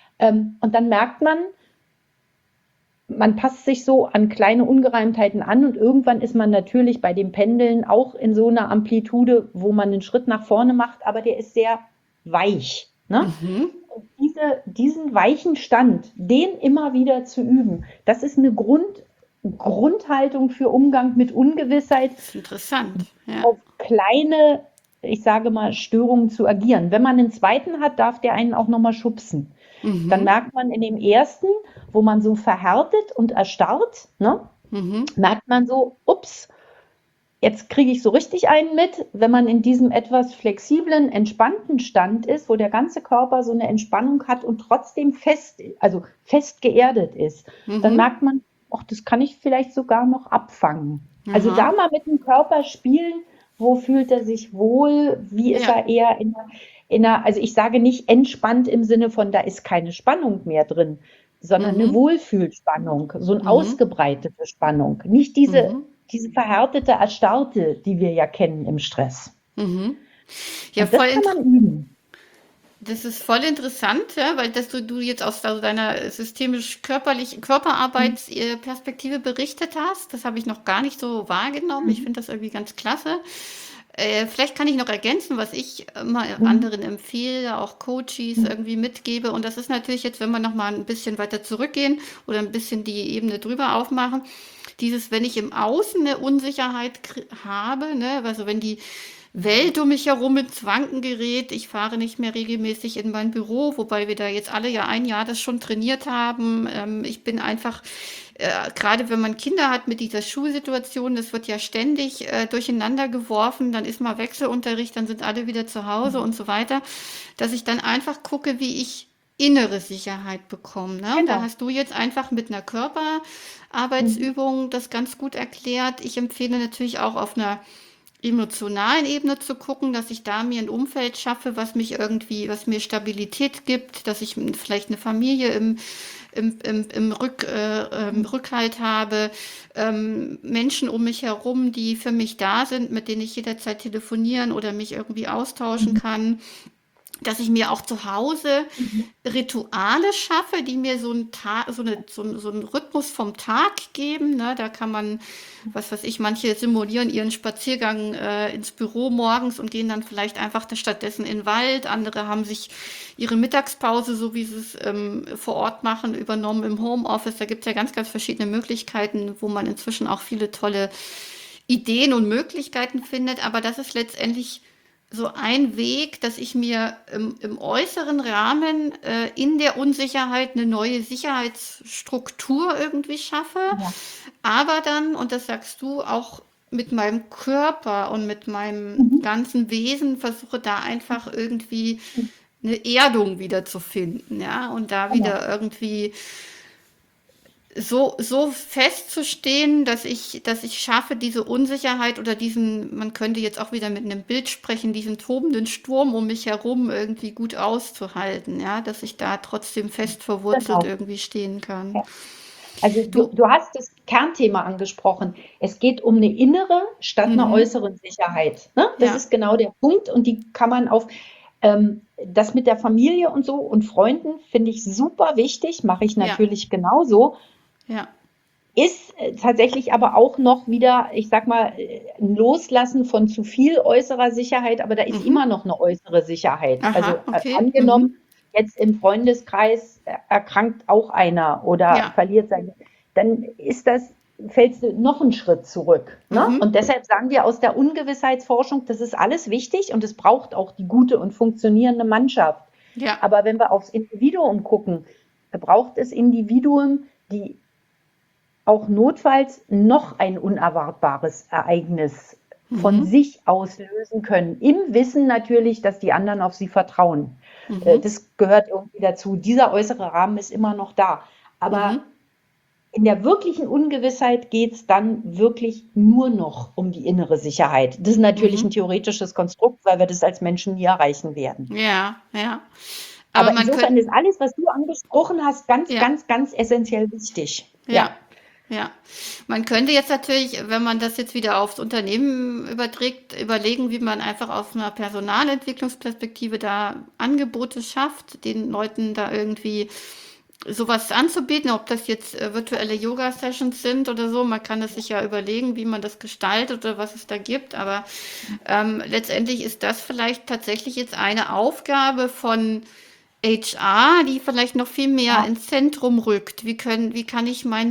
und dann merkt man, man passt sich so an kleine Ungereimtheiten an und irgendwann ist man natürlich bei dem Pendeln auch in so einer Amplitude, wo man einen Schritt nach vorne macht, aber der ist sehr weich. Ne? mhm. Und diesen weichen Stand, den immer wieder zu üben, das ist eine Grundhaltung für Umgang mit Ungewissheit, Das ist interessant. Ja. auf kleine, ich sage mal, Störungen zu agieren. Wenn man einen zweiten hat, darf der einen auch nochmal schubsen. Dann Mhm, merkt man in dem ersten, wo man so verhärtet und erstarrt, ne, mhm, merkt man so, ups, jetzt kriege ich so richtig einen mit. Wenn man in diesem etwas flexiblen, entspannten Stand ist, wo der ganze Körper so eine Entspannung hat und trotzdem also fest geerdet ist, dann mhm, merkt man, ach, das kann ich vielleicht sogar noch abfangen. Also aha, da mal mit dem Körper spielen, wo fühlt er sich wohl, wie ist ja, er eher also ich sage nicht entspannt im Sinne von, da ist keine Spannung mehr drin, sondern eine mhm, Wohlfühlspannung, so eine mhm, ausgebreitete Spannung. Nicht mhm, diese verhärtete, erstarrte, die wir ja kennen im Stress. mhm. Ja, Und das kann man üben. das ist voll interessant, ja, weil du jetzt aus deiner systemisch-körperlichen Körperarbeitsperspektive berichtet hast. Das habe ich noch gar nicht so wahrgenommen. Ich Mhm. finde das irgendwie ganz klasse. vielleicht kann ich noch ergänzen, was ich immer Mhm. anderen empfehle, auch Coaches irgendwie mitgebe. Und das ist natürlich jetzt, wenn wir noch mal ein bisschen weiter zurückgehen oder ein bisschen die Ebene drüber aufmachen, dieses, wenn ich im Außen eine Unsicherheit habe, ne, also wenn die Mhm. Welt um mich herum ins Wanken gerät, ich fahre nicht mehr regelmäßig in mein Büro, wobei wir da jetzt alle ja ein Jahr das schon trainiert haben. Ich bin einfach, gerade wenn man Kinder hat mit dieser Schulsituation, das wird ja ständig durcheinander geworfen, dann ist mal Wechselunterricht, dann sind alle wieder zu Hause Mhm. und so weiter, dass ich dann einfach gucke, wie ich innere Sicherheit bekomme. Ne? Und da Genau. hast du jetzt einfach mit einer Mhm. Körperarbeitsübung das ganz gut erklärt. Ich empfehle natürlich auch auf einer emotionalen Ebene zu gucken, dass ich da mir ein Umfeld schaffe, was mir Stabilität gibt, dass ich vielleicht eine Familie im Mhm. Rückhalt habe, Menschen um mich herum, die für mich da sind, mit denen ich jederzeit telefonieren oder mich irgendwie austauschen Mhm. kann, dass ich mir auch zu Hause Mhm. Rituale schaffe, die mir so einen Tag, so einen Rhythmus vom Tag geben. Ne? Da kann man, was weiß ich, manche simulieren ihren Spaziergang ins Büro morgens und gehen dann vielleicht einfach stattdessen in den Wald. Andere haben sich ihre Mittagspause, so wie sie es vor Ort machen, übernommen im Homeoffice. Da gibt es ja ganz, ganz verschiedene Möglichkeiten, wo man inzwischen auch viele tolle Ideen und Möglichkeiten findet. Aber das ist letztendlich so ein Weg, dass ich mir im äußeren Rahmen in der Unsicherheit eine neue Sicherheitsstruktur irgendwie schaffe, Ja. aber dann, und das sagst du, auch mit meinem Körper und mit meinem Mhm. ganzen Wesen versuche da einfach irgendwie eine Erdung wieder zu finden, ja, und da Genau. wieder irgendwie so festzustehen, dass ich schaffe, diese Unsicherheit oder diesen, man könnte jetzt auch wieder mit einem Bild sprechen, diesen tobenden Sturm um mich herum irgendwie gut auszuhalten, ja, dass ich da trotzdem fest verwurzelt Genau. irgendwie stehen kann. Ja. Also Du, du hast das Kernthema angesprochen. Es geht um eine innere statt einer mhm, äußeren Sicherheit. Ne? Das ja, ist genau der Punkt und die kann man auf das mit der Familie und so und Freunden finde ich super wichtig, mache ich ja, natürlich genauso. ja, Ist tatsächlich aber auch noch wieder, ich sag mal, 'n Loslassen von zu viel äußerer Sicherheit, aber da ist mhm, immer noch eine äußere Sicherheit. Also, aha, okay, angenommen, jetzt im Freundeskreis erkrankt auch einer oder ja, verliert sein, dann fällst du noch einen Schritt zurück, ne? mhm, Und deshalb sagen wir aus der Ungewissheitsforschung, das ist alles wichtig und es braucht auch die gute und funktionierende Mannschaft. ja, Aber wenn wir aufs Individuum gucken, braucht es Individuen, die auch notfalls noch ein unerwartbares Ereignis von mhm, sich aus lösen können. Im Wissen natürlich, dass die anderen auf sie vertrauen. mhm, Das gehört irgendwie dazu. Dieser äußere Rahmen ist immer noch da. mhm, Aber in der wirklichen Ungewissheit geht es dann wirklich nur noch um die innere Sicherheit. Das ist natürlich ein mhm, theoretisches Konstrukt, weil wir das als Menschen nie erreichen werden. ja, ja. Aber Aber man könnte, insofern ist alles, was du angesprochen hast, ganz, ja, ganz, ganz essentiell wichtig. ja, Ja, ja. Man könnte jetzt natürlich, wenn man das jetzt wieder aufs Unternehmen überträgt, überlegen, wie man einfach aus einer Personalentwicklungsperspektive da Angebote schafft, den Leuten da irgendwie sowas anzubieten, ob das jetzt virtuelle Yoga-Sessions sind oder so. Man kann es sich ja überlegen, wie man das gestaltet oder was es da gibt. Aber letztendlich ist das vielleicht tatsächlich jetzt eine Aufgabe von HR, die vielleicht noch viel mehr ja, ins Zentrum rückt. Wie kann ich meinen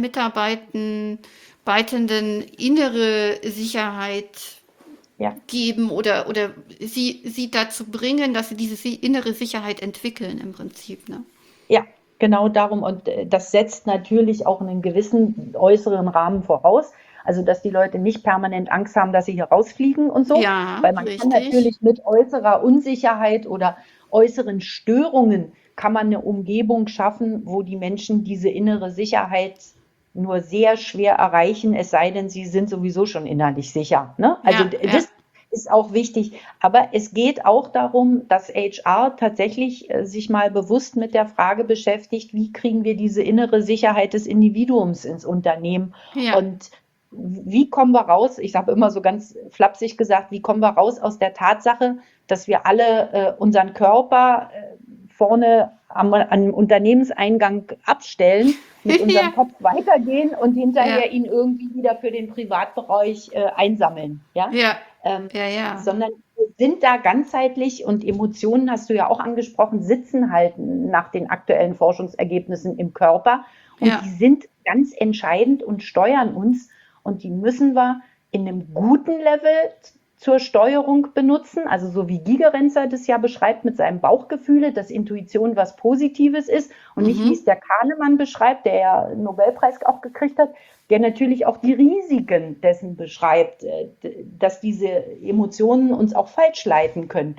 Mitarbeitenden innere Sicherheit ja. geben oder sie dazu bringen, dass sie diese innere Sicherheit entwickeln im Prinzip, ne? Ja, genau darum. Und das setzt natürlich auch einen gewissen äußeren Rahmen voraus. Also, dass die Leute nicht permanent Angst haben, dass sie hier rausfliegen und so. Ja, Weil man kann richtig. natürlich mit äußerer Unsicherheit oder äußeren Störungen kann man eine Umgebung schaffen, wo die Menschen diese innere Sicherheit nur sehr schwer erreichen, es sei denn, sie sind sowieso schon innerlich sicher. Ne? Also Ja, ja, das ist auch wichtig. Aber es geht auch darum, dass HR tatsächlich sich mal bewusst mit der Frage beschäftigt, wie kriegen wir diese innere Sicherheit des Individuums ins Unternehmen ja, und wie kommen wir raus? Ich habe immer so ganz flapsig gesagt, wie kommen wir raus aus der Tatsache, dass wir alle unseren Körper vorne am Unternehmenseingang abstellen, mit unserem ja, Kopf weitergehen und ja, hinterher ihn irgendwie wieder für den Privatbereich einsammeln. Ja? ja, Ja. sondern wir sind da ganzheitlich und Emotionen, hast du ja auch angesprochen, sitzen halt nach den aktuellen Forschungsergebnissen im Körper und Ja. die sind ganz entscheidend und steuern uns und die müssen wir in einem guten Level zur Steuerung benutzen, also so wie Gigerenzer das ja beschreibt mit seinem Bauchgefühle, dass Intuition was Positives ist und nicht, wie es der Kahnemann beschreibt, der ja einen Nobelpreis auch gekriegt hat, der natürlich auch die Risiken dessen beschreibt, dass diese Emotionen uns auch falsch leiten können.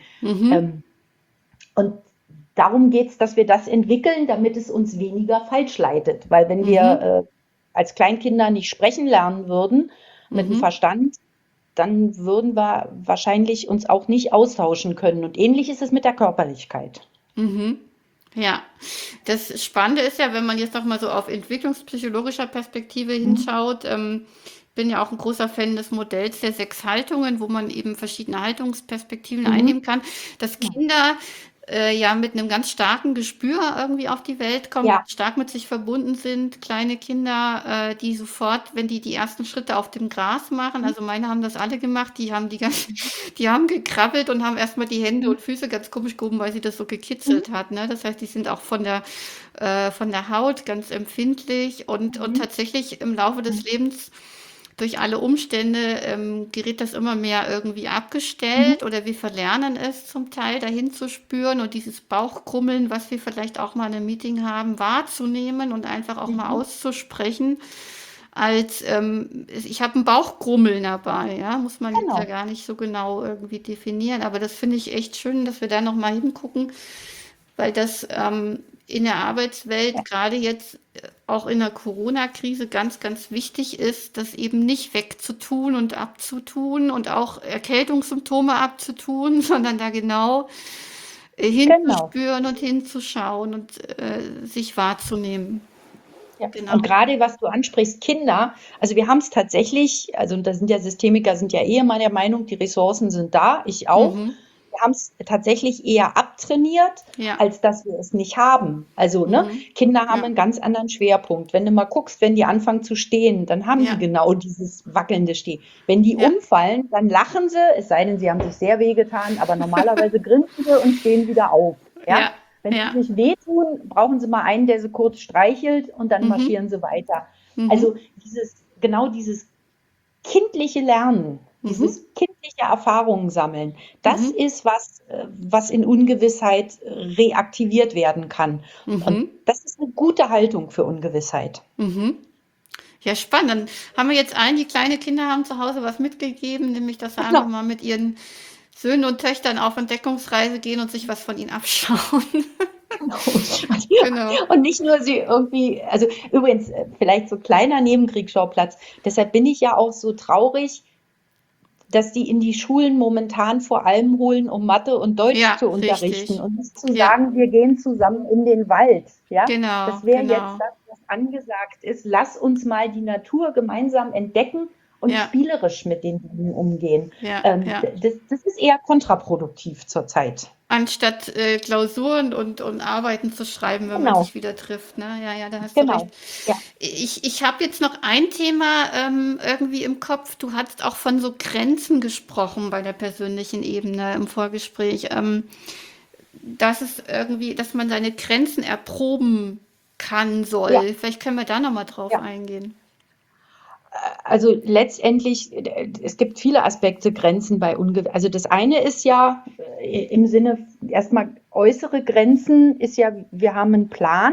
Und darum geht es, dass wir das entwickeln, damit es uns weniger falsch leitet. Weil wenn wir als Kleinkinder nicht sprechen lernen würden mit dem Verstand, dann würden wir wahrscheinlich uns auch nicht austauschen können. Und ähnlich ist es mit der Körperlichkeit. Ja, das Spannende ist ja, wenn man jetzt noch mal so auf entwicklungspsychologischer Perspektive hinschaut, bin ja auch ein großer Fan des Modells der 6 Haltungen, wo man eben verschiedene Haltungsperspektiven einnehmen kann, dass Kinder ja mit einem ganz starken Gespür irgendwie auf die Welt kommen, Ja. stark mit sich verbunden sind. Kleine Kinder, die sofort, wenn die ersten Schritte auf dem Gras machen, also meine haben das alle gemacht, die haben die haben gekrabbelt und haben erstmal die Hände und Füße ganz komisch gehoben, weil sie das so gekitzelt hat. Ne? Das heißt, die sind auch von der Haut ganz empfindlich und tatsächlich im Laufe des Lebens durch alle Umstände gerät das immer mehr irgendwie abgestellt oder wir verlernen es zum Teil dahin zu spüren und dieses Bauchkrummeln, was wir vielleicht auch mal in einem Meeting haben, wahrzunehmen und einfach auch mal auszusprechen, als ich habe ein Bauchkrummeln dabei, ja, muss man jetzt ja gar nicht so genau irgendwie definieren, aber das finde ich echt schön, dass wir da noch mal hingucken, weil das in der Arbeitswelt gerade jetzt auch in der Corona-Krise ganz, ganz wichtig ist, das eben nicht wegzutun und abzutun und auch Erkältungssymptome abzutun, sondern da genau hinzuspüren und hinzuschauen und sich wahrzunehmen. Ja. Genau. Und gerade was du ansprichst, Kinder, also wir haben es tatsächlich, also da sind ja Systemiker, sind ja immer der Meinung, die Ressourcen sind da, ich auch. Wir haben es tatsächlich eher abtrainiert, als dass wir es nicht haben. Also Kinder haben einen ganz anderen Schwerpunkt. Wenn du mal guckst, wenn die anfangen zu stehen, dann haben die genau dieses wackelnde Stehen. Wenn die umfallen, dann lachen sie, es sei denn, sie haben sich sehr wehgetan, aber normalerweise grinsen sie und stehen wieder auf. Ja? Wenn sie sich wehtun, brauchen sie mal einen, der sie kurz streichelt und dann marschieren sie weiter. Also dieses kindliche Lernen, dieses kindliche Erfahrungen sammeln, das ist was in Ungewissheit reaktiviert werden kann. Und das ist eine gute Haltung für Ungewissheit. Ja, spannend. Dann haben wir jetzt allen, die kleine Kinder haben, zu Hause was mitgegeben, nämlich, dass sie einfach mal mit ihren Söhnen und Töchtern auf Entdeckungsreise gehen und sich was von ihnen abschauen. Genau. Und nicht nur sie irgendwie, also übrigens, vielleicht so kleiner Nebenkriegsschauplatz. Deshalb bin ich ja auch so traurig, dass die in die Schulen momentan vor allem holen, um Mathe und Deutsch zu unterrichten und nicht zu sagen, wir gehen zusammen in den Wald. Ja? Das wäre jetzt das, was angesagt ist. Lass uns mal die Natur gemeinsam entdecken und spielerisch mit den Dingen umgehen. Das ist eher kontraproduktiv zurzeit. Anstatt Klausuren und Arbeiten zu schreiben, wenn man sich wieder trifft. Ne? Ja, da hast du recht. Ja. Ich habe jetzt noch ein Thema irgendwie im Kopf. Du hast auch von so Grenzen gesprochen bei der persönlichen Ebene im Vorgespräch. Dass es irgendwie, dass man seine Grenzen erproben kann soll. Vielleicht können wir da nochmal drauf eingehen. Also letztendlich, es gibt viele Aspekte, Grenzen bei Ungewissheit. Also das eine ist ja im Sinne, erstmal äußere Grenzen ist ja, wir haben einen Plan.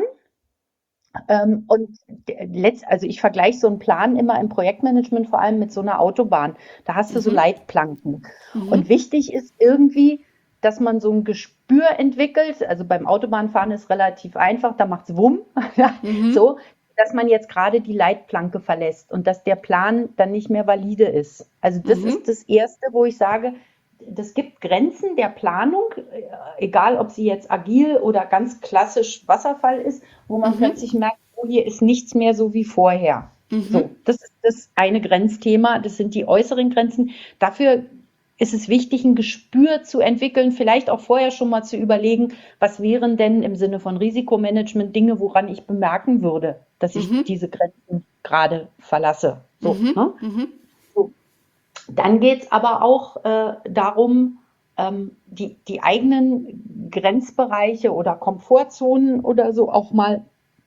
Also ich vergleiche so einen Plan immer im Projektmanagement vor allem mit so einer Autobahn. Da hast du so Leitplanken. Und wichtig ist irgendwie, dass man so ein Gespür entwickelt. Also beim Autobahnfahren ist relativ einfach, da macht's Wumm. So, dass man jetzt gerade die Leitplanke verlässt und dass der Plan dann nicht mehr valide ist. Also das ist das Erste, wo ich sage, das gibt Grenzen der Planung, egal ob sie jetzt agil oder ganz klassisch Wasserfall ist, wo man plötzlich merkt, oh, hier ist nichts mehr so wie vorher. So, das ist das eine Grenzthema, das sind die äußeren Grenzen. Dafür ist es wichtig, ein Gespür zu entwickeln, vielleicht auch vorher schon mal zu überlegen, was wären denn im Sinne von Risikomanagement Dinge, woran ich bemerken würde, dass ich diese Grenzen gerade verlasse. So, ne? So. Dann geht es aber auch darum, die eigenen Grenzbereiche oder Komfortzonen oder so auch mal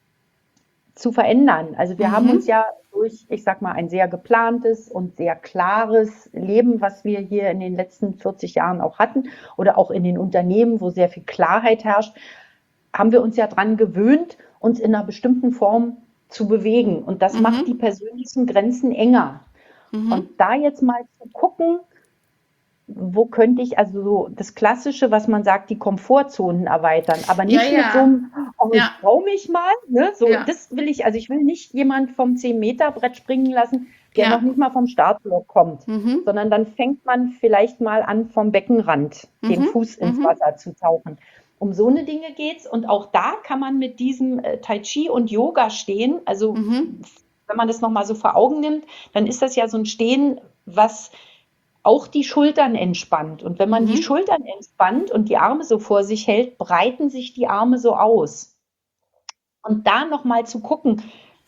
zu verändern. Also wir haben uns Mhm. ja durch, ich sag mal, ein sehr geplantes und sehr klares Leben, was wir hier in den letzten 40 Jahren auch hatten oder auch in den Unternehmen, wo sehr viel Klarheit herrscht, haben wir uns ja dran gewöhnt, uns in einer bestimmten Form zu bewegen. Und das macht die Mhm. persönlichen Grenzen enger. Mhm. Und da jetzt mal zu gucken, wo könnte ich also so das Klassische, was man sagt, die Komfortzonen erweitern, aber Ja, nicht mit so ja, einem, oh, ja, ich traue mich mal, ne? So, ja, das will ich, also ich will nicht jemand vom 10-Meter-Brett springen lassen, der noch ja. nicht mal vom Startblock kommt, Mhm. sondern dann fängt man vielleicht mal an, vom Beckenrand den Mhm. Fuß ins Mhm. Wasser zu tauchen. Um so eine Dinge geht's und auch da kann man mit diesem Tai Chi und Yoga stehen. Also Mhm. wenn man das nochmal so vor Augen nimmt, dann ist das ja so ein Stehen, was auch die Schultern entspannt. Und wenn man die Mhm. Schultern entspannt und die Arme so vor sich hält, breiten sich die Arme so aus. Und da nochmal zu gucken,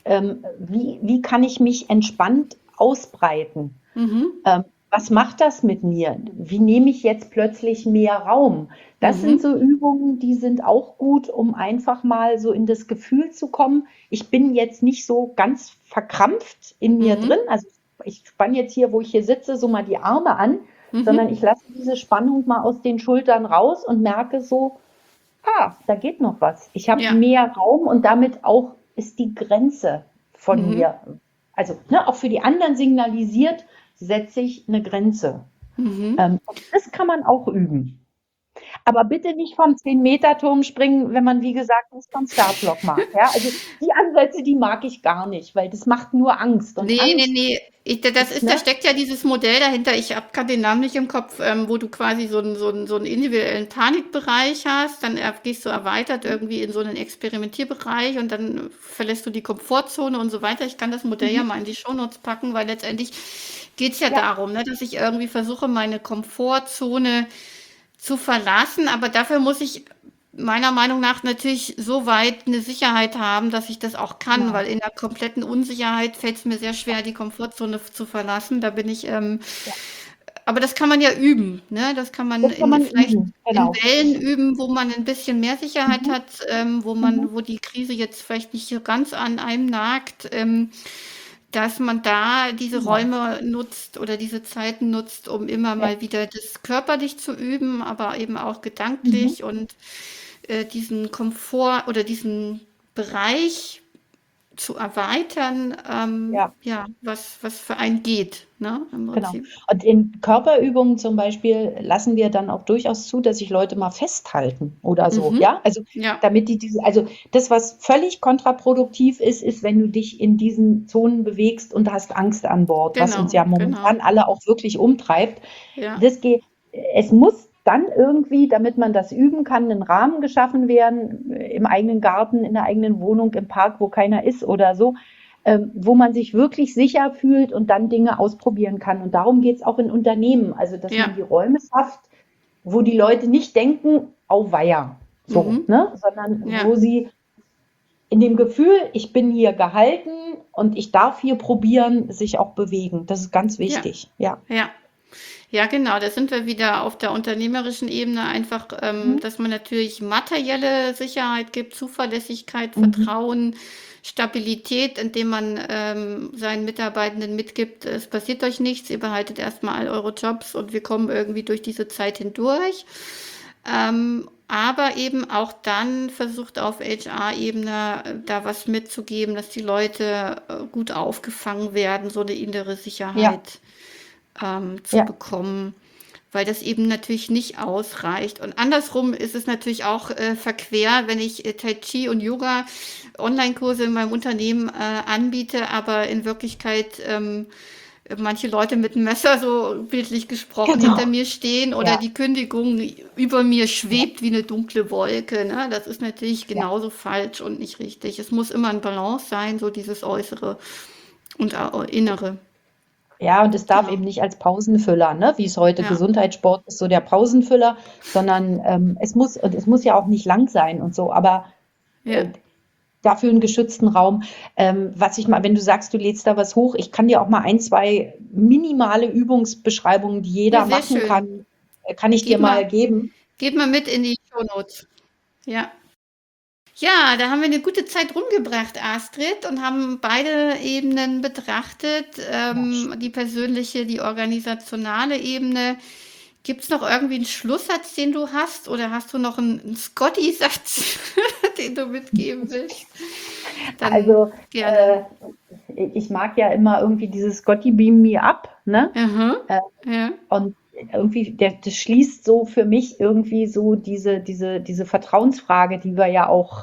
wie kann ich mich entspannt ausbreiten? Mhm. Was macht das mit mir? Wie nehme ich jetzt plötzlich mehr Raum? Das sind Mhm. so Übungen, die sind auch gut, um einfach mal so in das Gefühl zu kommen. Ich bin jetzt nicht so ganz verkrampft in mir drin. Mhm. Also ich spanne jetzt hier, wo ich hier sitze, so mal die Arme an, sondern Mhm. ich lasse diese Spannung mal aus den Schultern raus und merke so, da geht noch was. Ich habe Ja. mehr Raum und damit auch ist die Grenze von Mhm. mir, also ne, auch für die anderen signalisiert, setze ich eine Grenze. Mhm. Und das kann man auch üben. Aber bitte nicht vom 10-Meter-Turm springen, wenn man, wie gesagt, nicht vom Startblock mag. Ja? Also die Ansätze, die mag ich gar nicht, weil das macht nur Angst. Und Nee, nee, Angst nee. Das ist, ist, da ne? steckt ja dieses Modell dahinter. Ich habe gerade den Namen nicht im Kopf, wo du quasi so einen individuellen Panikbereich hast. Dann gehst du erweitert irgendwie in so einen Experimentierbereich und dann verlässt du die Komfortzone und so weiter. Ich kann das Modell ja Mhm. mal in die Shownotes packen, weil letztendlich geht es ja Ja, darum, ne, dass ich irgendwie versuche, meine Komfortzone zu verlassen. Aber dafür muss ich meiner Meinung nach natürlich so weit eine Sicherheit haben, dass ich das auch kann, genau. weil in der kompletten Unsicherheit fällt es mir sehr Ja, schwer, die Komfortzone zu verlassen. Da bin ich, ja. aber das kann man ja üben, ne? Das kann man Das kann man vielleicht üben, in genau. Wellen üben, wo man ein bisschen mehr Sicherheit Mhm. hat, Mhm. wo die Krise jetzt vielleicht nicht so ganz an einem nagt. Dass man da diese Genau. Räume nutzt oder diese Zeiten nutzt, um immer Ja. mal wieder das körperlich zu üben, aber eben auch Mhm. gedanklich und diesen Komfort oder diesen Bereich zu erweitern, Ja. ja, was für einen geht, ne, im Genau. Prinzip. Und in Körperübungen zum Beispiel lassen wir dann auch durchaus zu, dass sich Leute mal festhalten oder so, Mhm. ja? Also, Ja, damit die diese, also das, was völlig kontraproduktiv ist, ist, wenn du dich in diesen Zonen bewegst und hast Angst an Bord, was uns genau, ja genau. momentan alle auch wirklich umtreibt. Ja, Das geht, es muss dann irgendwie, damit man das üben kann, ein Rahmen geschaffen werden, im eigenen Garten, in der eigenen Wohnung, im Park, wo keiner ist oder so, wo man sich wirklich sicher fühlt und dann Dinge ausprobieren kann. Und darum geht es auch in Unternehmen, also dass ja, man die Räume schafft, wo die Leute nicht denken, auweia, so, mhm. ne? Sondern Ja, wo sie in dem Gefühl, ich bin hier gehalten und ich darf hier probieren, sich auch bewegen. Das ist ganz ja, wichtig, ja. ja. Ja, genau, da sind wir wieder auf der unternehmerischen Ebene einfach, Mhm. dass man natürlich materielle Sicherheit gibt, Zuverlässigkeit, Mhm. Vertrauen, Stabilität, indem man seinen Mitarbeitenden mitgibt, es passiert euch nichts, ihr behaltet erstmal all eure Jobs und wir kommen irgendwie durch diese Zeit hindurch. Aber eben auch dann versucht auf HR-Ebene da was mitzugeben, dass die Leute gut aufgefangen werden, so eine innere Ja, Sicherheit zu ja, bekommen, weil das eben natürlich nicht ausreicht. Und andersrum ist es natürlich auch verquer, wenn ich Tai Chi und Yoga Online-Kurse in meinem Unternehmen anbiete, aber in Wirklichkeit manche Leute mit einem Messer, so bildlich gesprochen, hinter genau. mir stehen oder Ja, die Kündigung über mir ja, schwebt wie eine dunkle Wolke. Ne? Das ist natürlich ja. genauso falsch und nicht richtig. Es muss immer ein Balance sein, so dieses Äußere und Innere. Ja, und es darf Genau. eben nicht als Pausenfüller, ne, wie es heute Ja, Gesundheitssport ist, so der Pausenfüller, sondern es muss ja auch nicht lang sein und so, aber äh, ja. dafür einen geschützten Raum. Was ich mal, wenn du sagst, du lädst da was hoch, ich kann dir auch mal 1, 2 minimale Übungsbeschreibungen, die jeder Ja, sehr machen schön. kann ich dir Gib mal, mal geben. gib mal mit in die Shownotes. Ja. Ja, da haben wir eine gute Zeit rumgebracht, Astrid, und haben beide Ebenen betrachtet, die persönliche, die organisationale Ebene. Gibt es noch irgendwie einen Schlusssatz, den du hast, oder hast du noch einen Scotty-Satz, den du mitgeben willst? Dann Also, gerne. ich mag ja immer irgendwie dieses Scotty Beam Me Up, ne? Aha, Äh, ja, Und irgendwie, das schließt so für mich irgendwie so diese Vertrauensfrage, die wir ja auch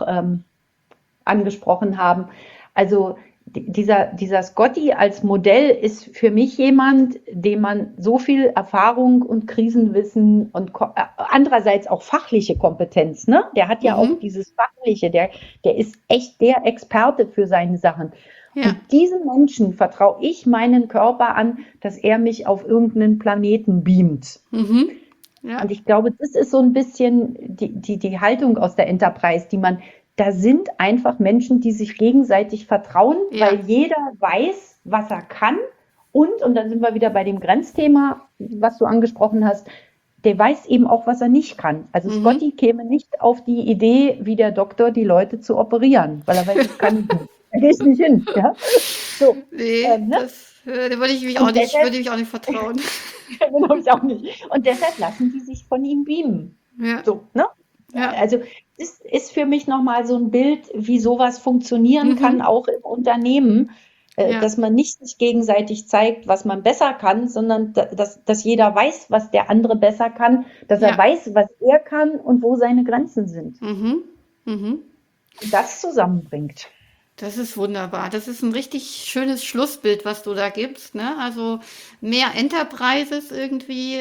angesprochen haben. Also dieser Scotty als Modell ist für mich jemand, dem man so viel Erfahrung und Krisenwissen und andererseits auch fachliche Kompetenz, ne? Der hat ja auch dieses Fachliche, der ist echt der Experte für seine Sachen. ja, Und diesem Menschen vertraue ich meinen Körper an, dass er mich auf irgendeinen Planeten beamt. ja, Und ich glaube, das ist so ein bisschen die Haltung aus der Enterprise, da sind einfach Menschen, die sich gegenseitig vertrauen, ja, weil jeder weiß, was er kann. Und dann sind wir wieder bei dem Grenzthema, was du angesprochen hast, der weiß eben auch, was er nicht kann. Also Scotty käme nicht auf die Idee, wie der Doktor, die Leute zu operieren, weil er weiß, das kann ich nicht. Da gehe ich nicht hin. Ja? So, nee, ne? da würde ich mich Und auch nicht, deshalb- würde ich auch nicht vertrauen. Genau, ich auch nicht. Und deshalb lassen die sich von ihm beamen. Ja, So, ne? ja, Also das ist für mich nochmal so ein Bild, wie sowas funktionieren kann, auch im Unternehmen, ja, dass man nicht sich gegenseitig zeigt, was man besser kann, sondern dass jeder weiß, was der andere besser kann, dass er Ja. weiß, was er kann und wo seine Grenzen sind. mhm. Und das zusammenbringt. Das ist wunderbar. Das ist ein richtig schönes Schlussbild, was du da gibst, ne? Also mehr Enterprises irgendwie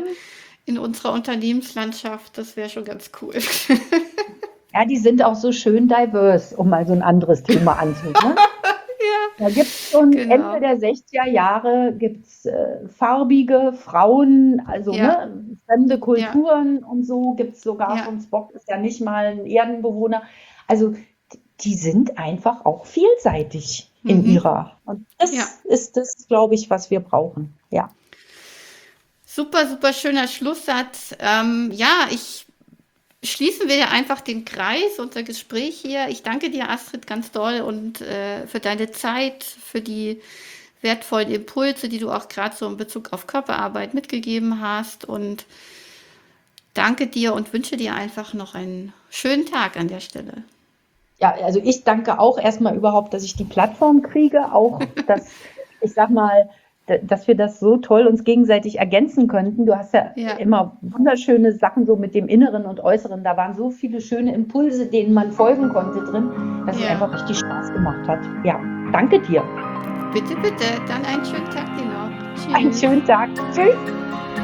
in unserer Unternehmenslandschaft, das wäre schon ganz cool. Ja, die sind auch so schön diverse, um mal so ein anderes Thema anzunehmen. Da gibt es schon Genau. Ende der 60er Jahre gibt's farbige Frauen, also Ja. ne, fremde Kulturen und so gibt es sogar Ja. von Spock, ist ja nicht mal ein Erdenbewohner. Also die sind einfach auch vielseitig in ihrer. Und das Ja. ist das, glaube ich, was wir brauchen. Ja. Super, super schöner Schlusssatz. Ja, schließen wir ja einfach den Kreis, unser Gespräch hier. Ich danke dir, Astrid, ganz doll und für deine Zeit, für die wertvollen Impulse, die du auch gerade so in Bezug auf Körperarbeit mitgegeben hast. Und danke dir und wünsche dir einfach noch einen schönen Tag an der Stelle. Ja, also ich danke auch erstmal überhaupt, dass ich die Plattform kriege, auch dass, ich sag mal, dass wir das so toll uns gegenseitig ergänzen könnten. Du hast ja immer wunderschöne Sachen so mit dem Inneren und Äußeren. Da waren so viele schöne Impulse, denen man folgen konnte drin, dass es einfach richtig Spaß gemacht hat. Ja, danke dir. Bitte, bitte. Dann einen schönen Tag dir noch. Tschüss. Einen schönen Tag. Tschüss.